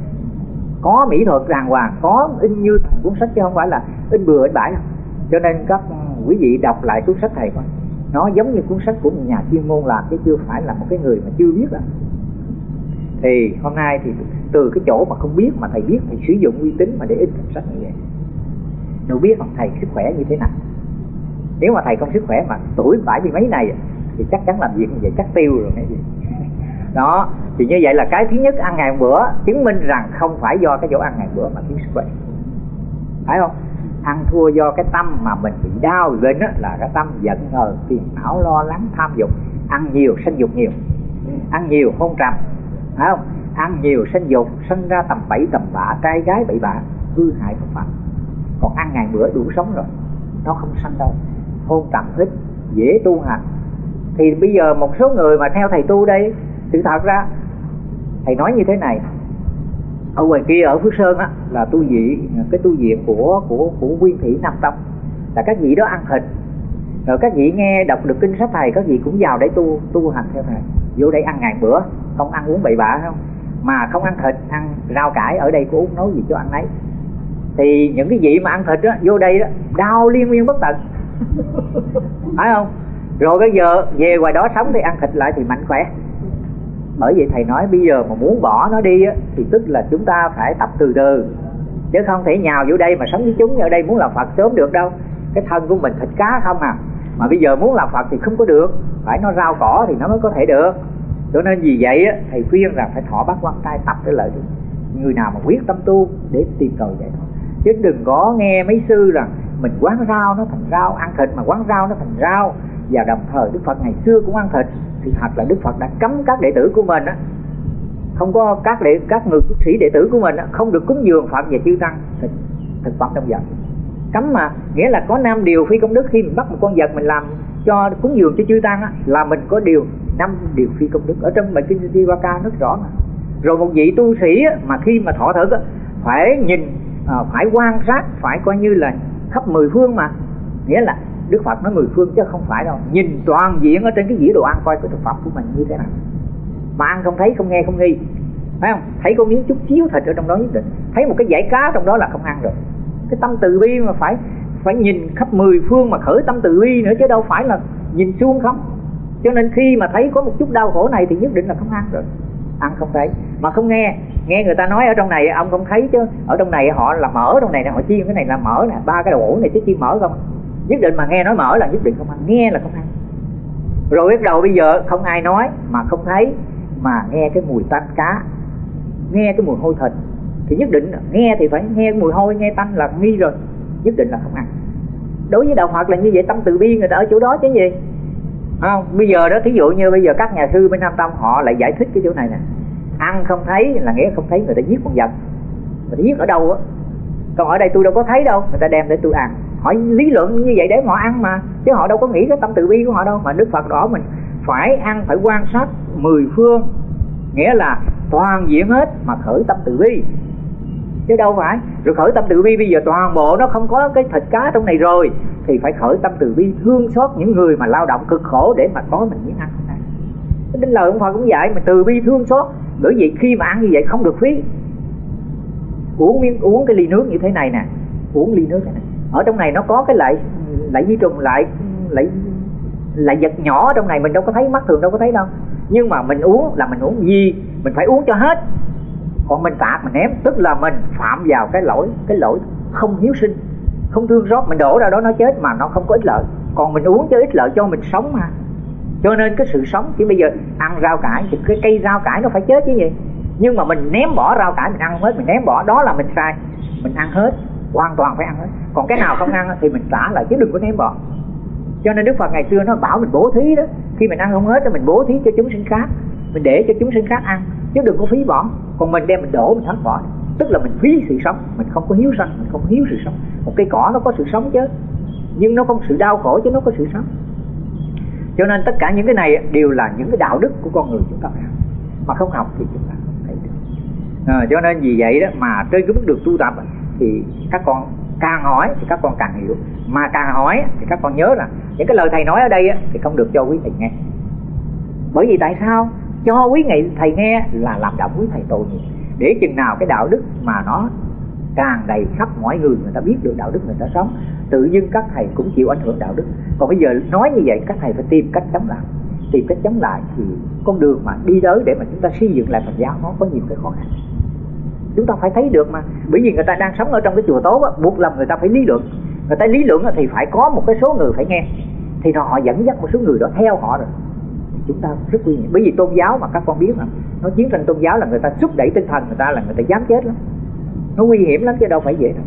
có mỹ thuật đàng hoàng, có in như cuốn sách chứ không phải là in bừa in bãi đâu. Cho nên các quý vị đọc lại cuốn sách thầy coi, nó giống như cuốn sách của một nhà chuyên môn làm, chứ chưa phải là một cái người mà chưa biết đâu. Thì hôm nay thì từ cái chỗ mà không biết mà thầy biết, thầy sử dụng uy tín mà để in cuốn sách như vậy. Đâu biết không thầy sức khỏe như thế nào. Nếu mà thầy không sức khỏe mà tuổi bảy mươi mấy này thì chắc chắn làm việc như vậy chắc tiêu rồi cái gì. Đó, thì như vậy là cái thứ nhất, ăn ngày một bữa chứng minh rằng không phải do cái chỗ ăn ngày một bữa mà thiếu sức khỏe, phải không? Ăn thua do cái tâm mà mình bị đau lên đó, là cái tâm giận hờn, phiền não, lo lắng, tham dục. Ăn nhiều sanh dục nhiều, ăn nhiều hôn trầm, phải không? Ăn nhiều sanh dục, sinh ra tầm bậy tầm bạ, trai gái bậy bạ, hư hại Phật pháp. Còn ăn ngày bữa đủ sống rồi, nó không sanh đâu, hôn trầm ít, dễ tu hành. Thì bây giờ một số người mà theo thầy tu đây, sự thật ra thầy nói như thế này, ở ngoài kia ở Phước Sơn á là tu viện, cái tu viện của của của Nguyên Thủy Nam Tông, là các vị đó ăn thịt, rồi các vị nghe đọc được kinh sách thầy, các vị cũng vào để tu tu hành theo thầy, vô đây ăn ngày bữa, không ăn uống bậy bạ, không mà không ăn thịt, ăn rau cải. Ở đây cô Út nấu gì cho ăn nấy. Thì những cái vị mà ăn thịt đó vô đây đó đau liên miên bất tận, phải không? Rồi bây giờ về ngoài đó sống thì ăn thịt lại thì mạnh khỏe. Bởi vậy thầy nói bây giờ mà muốn bỏ nó đi á, thì tức là chúng ta phải tập từ từ, chứ không thể nhào vô đây mà sống với chúng. Ở đây muốn làm Phật sớm được đâu, cái thân của mình thịt cá không à. Mà bây giờ muốn làm Phật thì không có được, phải nó rau cỏ thì nó mới có thể được. Cho nên vì vậy á, thầy khuyên rằng phải thọ bát quan trai, tập cái lợi đi. Người nào mà quyết tâm tu để tìm cầu vậy thôi, chứ đừng có nghe mấy sư rằng mình quán rau nó thành rau, ăn thịt mà quán rau nó thành rau. Và đồng thời Đức Phật ngày xưa cũng ăn thịt, thì thật là Đức Phật đã cấm các đệ tử của mình á, không có các đệ các người cư sĩ đệ tử của mình á, không được cúng dường Phật và chư tăng thịt thực phẩm trong vật. Cấm mà, nghĩa là có năm điều phi công đức. Khi mình bắt một con vật mình làm cho cúng dường cho chư tăng á, là mình có điều năm điều phi công đức. Ở trong bài kinh Diwaka rất rõ mà. Rồi một vị tu sĩ á, mà khi mà thọ thực á, phải nhìn, à, phải quan sát, phải coi như là khắp mười phương mà. Nghĩa là Đức Phật nói mười phương chứ không phải đâu, nhìn toàn diện ở trên cái dĩa đồ ăn, coi cái thực phẩm của mình như thế nào. Mà ăn không thấy, không nghe, không nghi, phải không? Thấy có miếng chút xíu thịt ở trong đó nhất định, thấy một cái dải cá trong đó là không ăn được. Cái tâm từ bi mà phải phải nhìn khắp mười phương mà khởi tâm từ bi nữa, chứ đâu phải là nhìn xuống không. Cho nên khi mà thấy có một chút đau khổ này thì nhất định là không ăn rồi. Ăn không thấy, mà không nghe. Nghe người ta nói ở trong này ông không thấy, chứ ở trong này họ là mỡ, trong này họ chiên cái này là mỡ nè, ba cái đầu ổ này chứ chiên mỡ không. Nhất định mà nghe nói mỡ là nhất định không ăn, nghe là không ăn. Rồi bắt đầu bây giờ không ai nói mà không thấy, mà nghe cái mùi tanh cá, nghe cái mùi hôi thịt, thì nhất định nghe thì phải nghe mùi hôi, nghe tanh là nghi rồi, nhất định là không ăn. Đối với đạo Phật là như vậy, tâm từ bi người ta ở chỗ đó chứ gì. Không, bây giờ đó thí dụ như bây giờ các nhà sư bên Nam Tông họ lại giải thích cái chỗ này nè, ăn không thấy là nghĩa không thấy người ta giết con vật, người ta giết ở đâu á, còn ở đây tôi đâu có thấy đâu, người ta đem để tôi ăn. Họ lý luận như vậy để họ ăn mà, chứ họ đâu có nghĩ cái tâm từ bi của họ đâu. Mà Đức Phật đó mình phải ăn, phải quan sát mười phương, nghĩa là toàn diện hết mà khởi tâm từ bi, chứ đâu phải rồi khởi tâm từ bi bây giờ toàn bộ nó không có cái thịt cá trong này rồi thì phải khởi tâm từ bi thương xót những người mà lao động cực khổ để mà có mình miếng ăn này. Đến lời ông Phật cũng dạy mình từ bi thương xót, bởi vì khi mà ăn như vậy không được phí. Uống miếng uống cái ly nước như thế này nè, uống ly nước này, ở trong này nó có cái lại lại vi trùng, lại lại lại vật nhỏ ở trong này, mình đâu có thấy, mắt thường đâu có thấy đâu, nhưng mà mình uống là mình uống gì mình phải uống cho hết. Còn mình tạt mình ném tức là mình phạm vào cái lỗi cái lỗi không hiếu sinh, không thương xót, mình đổ ra đó nó chết mà nó không có ích lợi. Còn mình uống cho ích lợi cho mình sống mà. Cho nên cái sự sống, chỉ bây giờ ăn rau cải thì cái cây rau cải nó phải chết chứ gì, nhưng mà mình ném bỏ rau cải, mình ăn hết, mình ném bỏ đó là mình sai. Mình ăn hết, hoàn toàn phải ăn hết. Còn cái nào không ăn thì mình trả lại chứ đừng có ném bỏ. Cho nên Đức Phật ngày xưa nó bảo mình bố thí đó, khi mình ăn không hết thì mình bố thí cho chúng sinh khác, mình để cho chúng sinh khác ăn, chứ đừng có phí bỏ. Còn mình đem mình đổ mình thắng bỏ, tức là mình phí sự sống, mình không có hiếu sinh, mình không hiếu sự sống. Một cây cỏ nó có sự sống chứ, nhưng nó không sự đau khổ chứ nó có sự sống. Cho nên tất cả những cái này đều là những cái đạo đức của con người chúng ta phải học, mà không học thì chúng ta không thấy được. À, cho nên vì vậy đó mà trên cái bước đường tu tập thì các con càng hỏi thì các con càng hiểu, mà càng hỏi thì các con nhớ là những cái lời thầy nói ở đây thì không được cho quý thầy nghe. Bởi vì tại sao? Cho quý ngày thầy nghe là làm động quý thầy tội nghiệp. Để chừng nào cái đạo đức mà nó tràn đầy khắp mọi người, người ta biết được đạo đức người ta sống, tự nhiên các thầy cũng chịu ảnh hưởng đạo đức. Còn bây giờ nói như vậy các thầy phải tìm cách chống lại. Tìm cách chống lại thì con đường mà đi tới để mà chúng ta xây dựng lại Phật giáo nó có nhiều cái khó khăn. Chúng ta phải thấy được mà. Bởi vì người ta đang sống ở trong cái chùa tốt á, buộc lòng người ta phải lý luận. Người ta lý luận thì phải có một cái số người phải nghe, thì họ dẫn dắt một số người đó theo họ rồi. Chúng ta rất nguy hiểm. Bởi vì tôn giáo mà các con biết mà, nó chiến tranh tôn giáo là người ta thúc đẩy tinh thần người ta, là người ta dám chết lắm. Nó nguy hiểm lắm chứ đâu phải dễ đâu.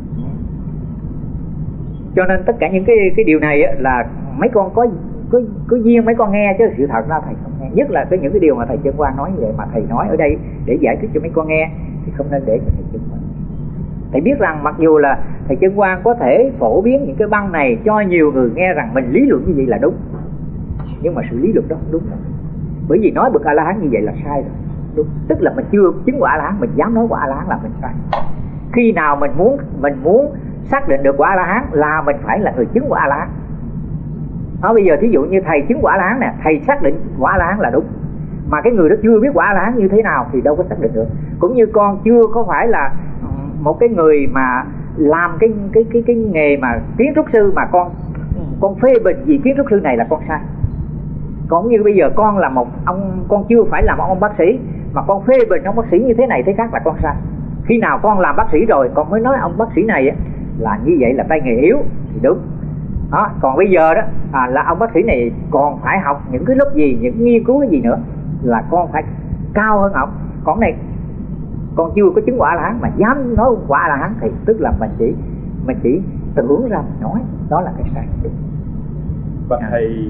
Cho nên tất cả những cái cái điều này là mấy con có có có duyên mấy con nghe, chứ sự thật ra thầy không nghe. Nhất là cái những cái điều mà thầy Chân Quang nói như vậy, mà thầy nói ở đây để giải thích cho mấy con nghe thì không nên để cho thầy Chân Quang. Thầy biết rằng mặc dù là thầy Chân Quang có thể phổ biến những cái băng này cho nhiều người nghe rằng mình lý luận như vậy là đúng, nhưng mà sự lý luận đó không đúng đâu. Bởi vì nói bậc A La Hán như vậy là sai rồi. Đúng. Tức là mình chưa chứng quả A La Hán, mình dám nói quả A La Hán là mình sai. Khi nào mình muốn mình muốn xác định được quả A La Hán là mình phải là người chứng quả A La Hán. Đó, bây giờ thí dụ như thầy chứng quả A La Hán nè, thầy xác định quả A La Hán là đúng, mà cái người đó chưa biết quả A La Hán như thế nào thì đâu có xác định được. Cũng như con chưa có phải là một cái người mà làm cái cái cái cái nghề mà kiến trúc sư mà con con phê bình vì kiến trúc sư này là con sai. Còn như bây giờ con là một ông, con chưa phải là một ông bác sĩ mà con phê bình ông bác sĩ như thế này thế khác là con sai. Khi nào con làm bác sĩ rồi con mới nói ông bác sĩ này là như vậy là tay nghề yếu thì đúng. Đó, còn bây giờ đó à, là ông bác sĩ này còn phải học những cái lớp gì, những nghiên cứu cái gì nữa là con phải cao hơn ông. Còn này con chưa có chứng quả A La Hán mà dám nói quả A La Hán thì tức là mình chỉ mình chỉ tưởng ra mình nói, đó là cái sai. Và à. Thầy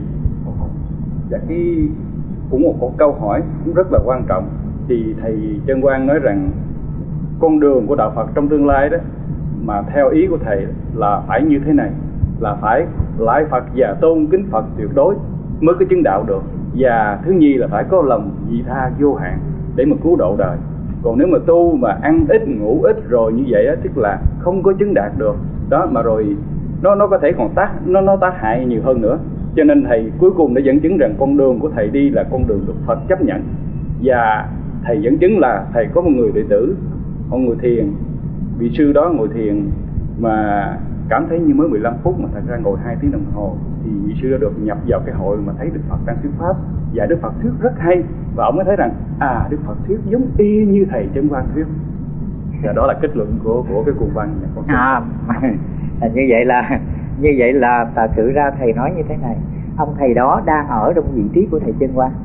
dạ cái cũng một, một câu hỏi cũng rất là quan trọng. Thì thầy Chân Quang nói rằng con đường của đạo Phật trong tương lai đó, mà theo ý của thầy là phải như thế này, là phải lại Phật và tôn kính Phật tuyệt đối mới có chứng đạo được. Và thứ nhì là phải có lòng vị tha vô hạn để mà cứu độ đời. Còn nếu mà tu mà ăn ít ngủ ít rồi như vậy á, tức là không có chứng đạt được đó, mà rồi nó nó có thể còn tác nó nó tác hại nhiều hơn nữa. Cho nên thầy cuối cùng đã dẫn chứng rằng con đường của thầy đi là con đường được Phật chấp nhận. Và thầy dẫn chứng là thầy có một người đệ tử, một người thiền, vị sư đó ngồi thiền mà cảm thấy như mới mười lăm phút mà thật ra ngồi hai tiếng đồng hồ. Thì vị sư đã được nhập vào cái hội mà thấy Đức Phật đang thuyết pháp, và Đức Phật thuyết rất hay, và ông mới thấy rằng à, Đức Phật thuyết giống y như thầy Chân Quang thuyết. Và đó là kết luận của của cái cuồng văn này. À, như vậy là như vậy là thật sự ra thầy nói như thế này, ông thầy đó đang ở trong vị trí của thầy Chân Quang,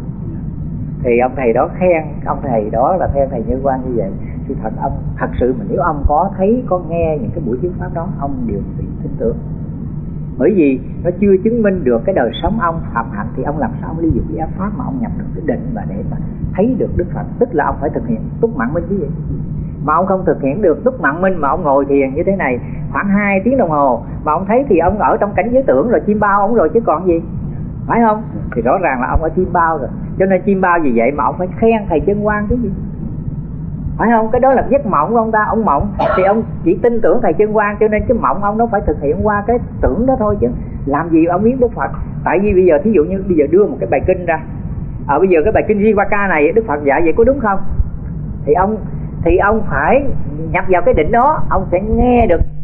thì ông thầy đó khen ông thầy đó là khen thầy Chân Quang như vậy. Thì thật ông thật sự mà nếu ông có thấy có nghe những cái buổi thuyết pháp đó, ông đều bị tin tưởng. Bởi vì nó chưa chứng minh được cái đời sống ông phạm hạnh, thì ông làm sao ly dục giác pháp mà ông nhập được cái định và để mà thấy được Đức Phật. Tức là ông phải thực hiện túc mạng minh chứ gì. Mà ông không thực hiện được túc mạng minh mà ông ngồi thiền như thế này khoảng hai tiếng đồng hồ mà ông thấy thì ông ở trong cảnh giới tưởng rồi, chim bao ông rồi chứ còn gì, phải không? Thì rõ ràng là ông ở chim bao rồi. Cho nên chim bao vì vậy mà ông phải khen thầy Chân Quan chứ gì, phải không? Cái đó là giấc mộng của ông ta. Ông mộng thì ông chỉ tin tưởng thầy Chân Quan, cho nên cái mộng ông nó phải thực hiện qua cái tưởng đó thôi, chứ làm gì ông biết Đức Phật. Tại vì bây giờ thí dụ như bây giờ đưa một cái bài kinh ra, ở à, bây giờ cái bài kinh Jivaka này Đức Phật dạy vậy có đúng không? Thì ông thì ông phải nhập vào cái định đó, ông sẽ nghe được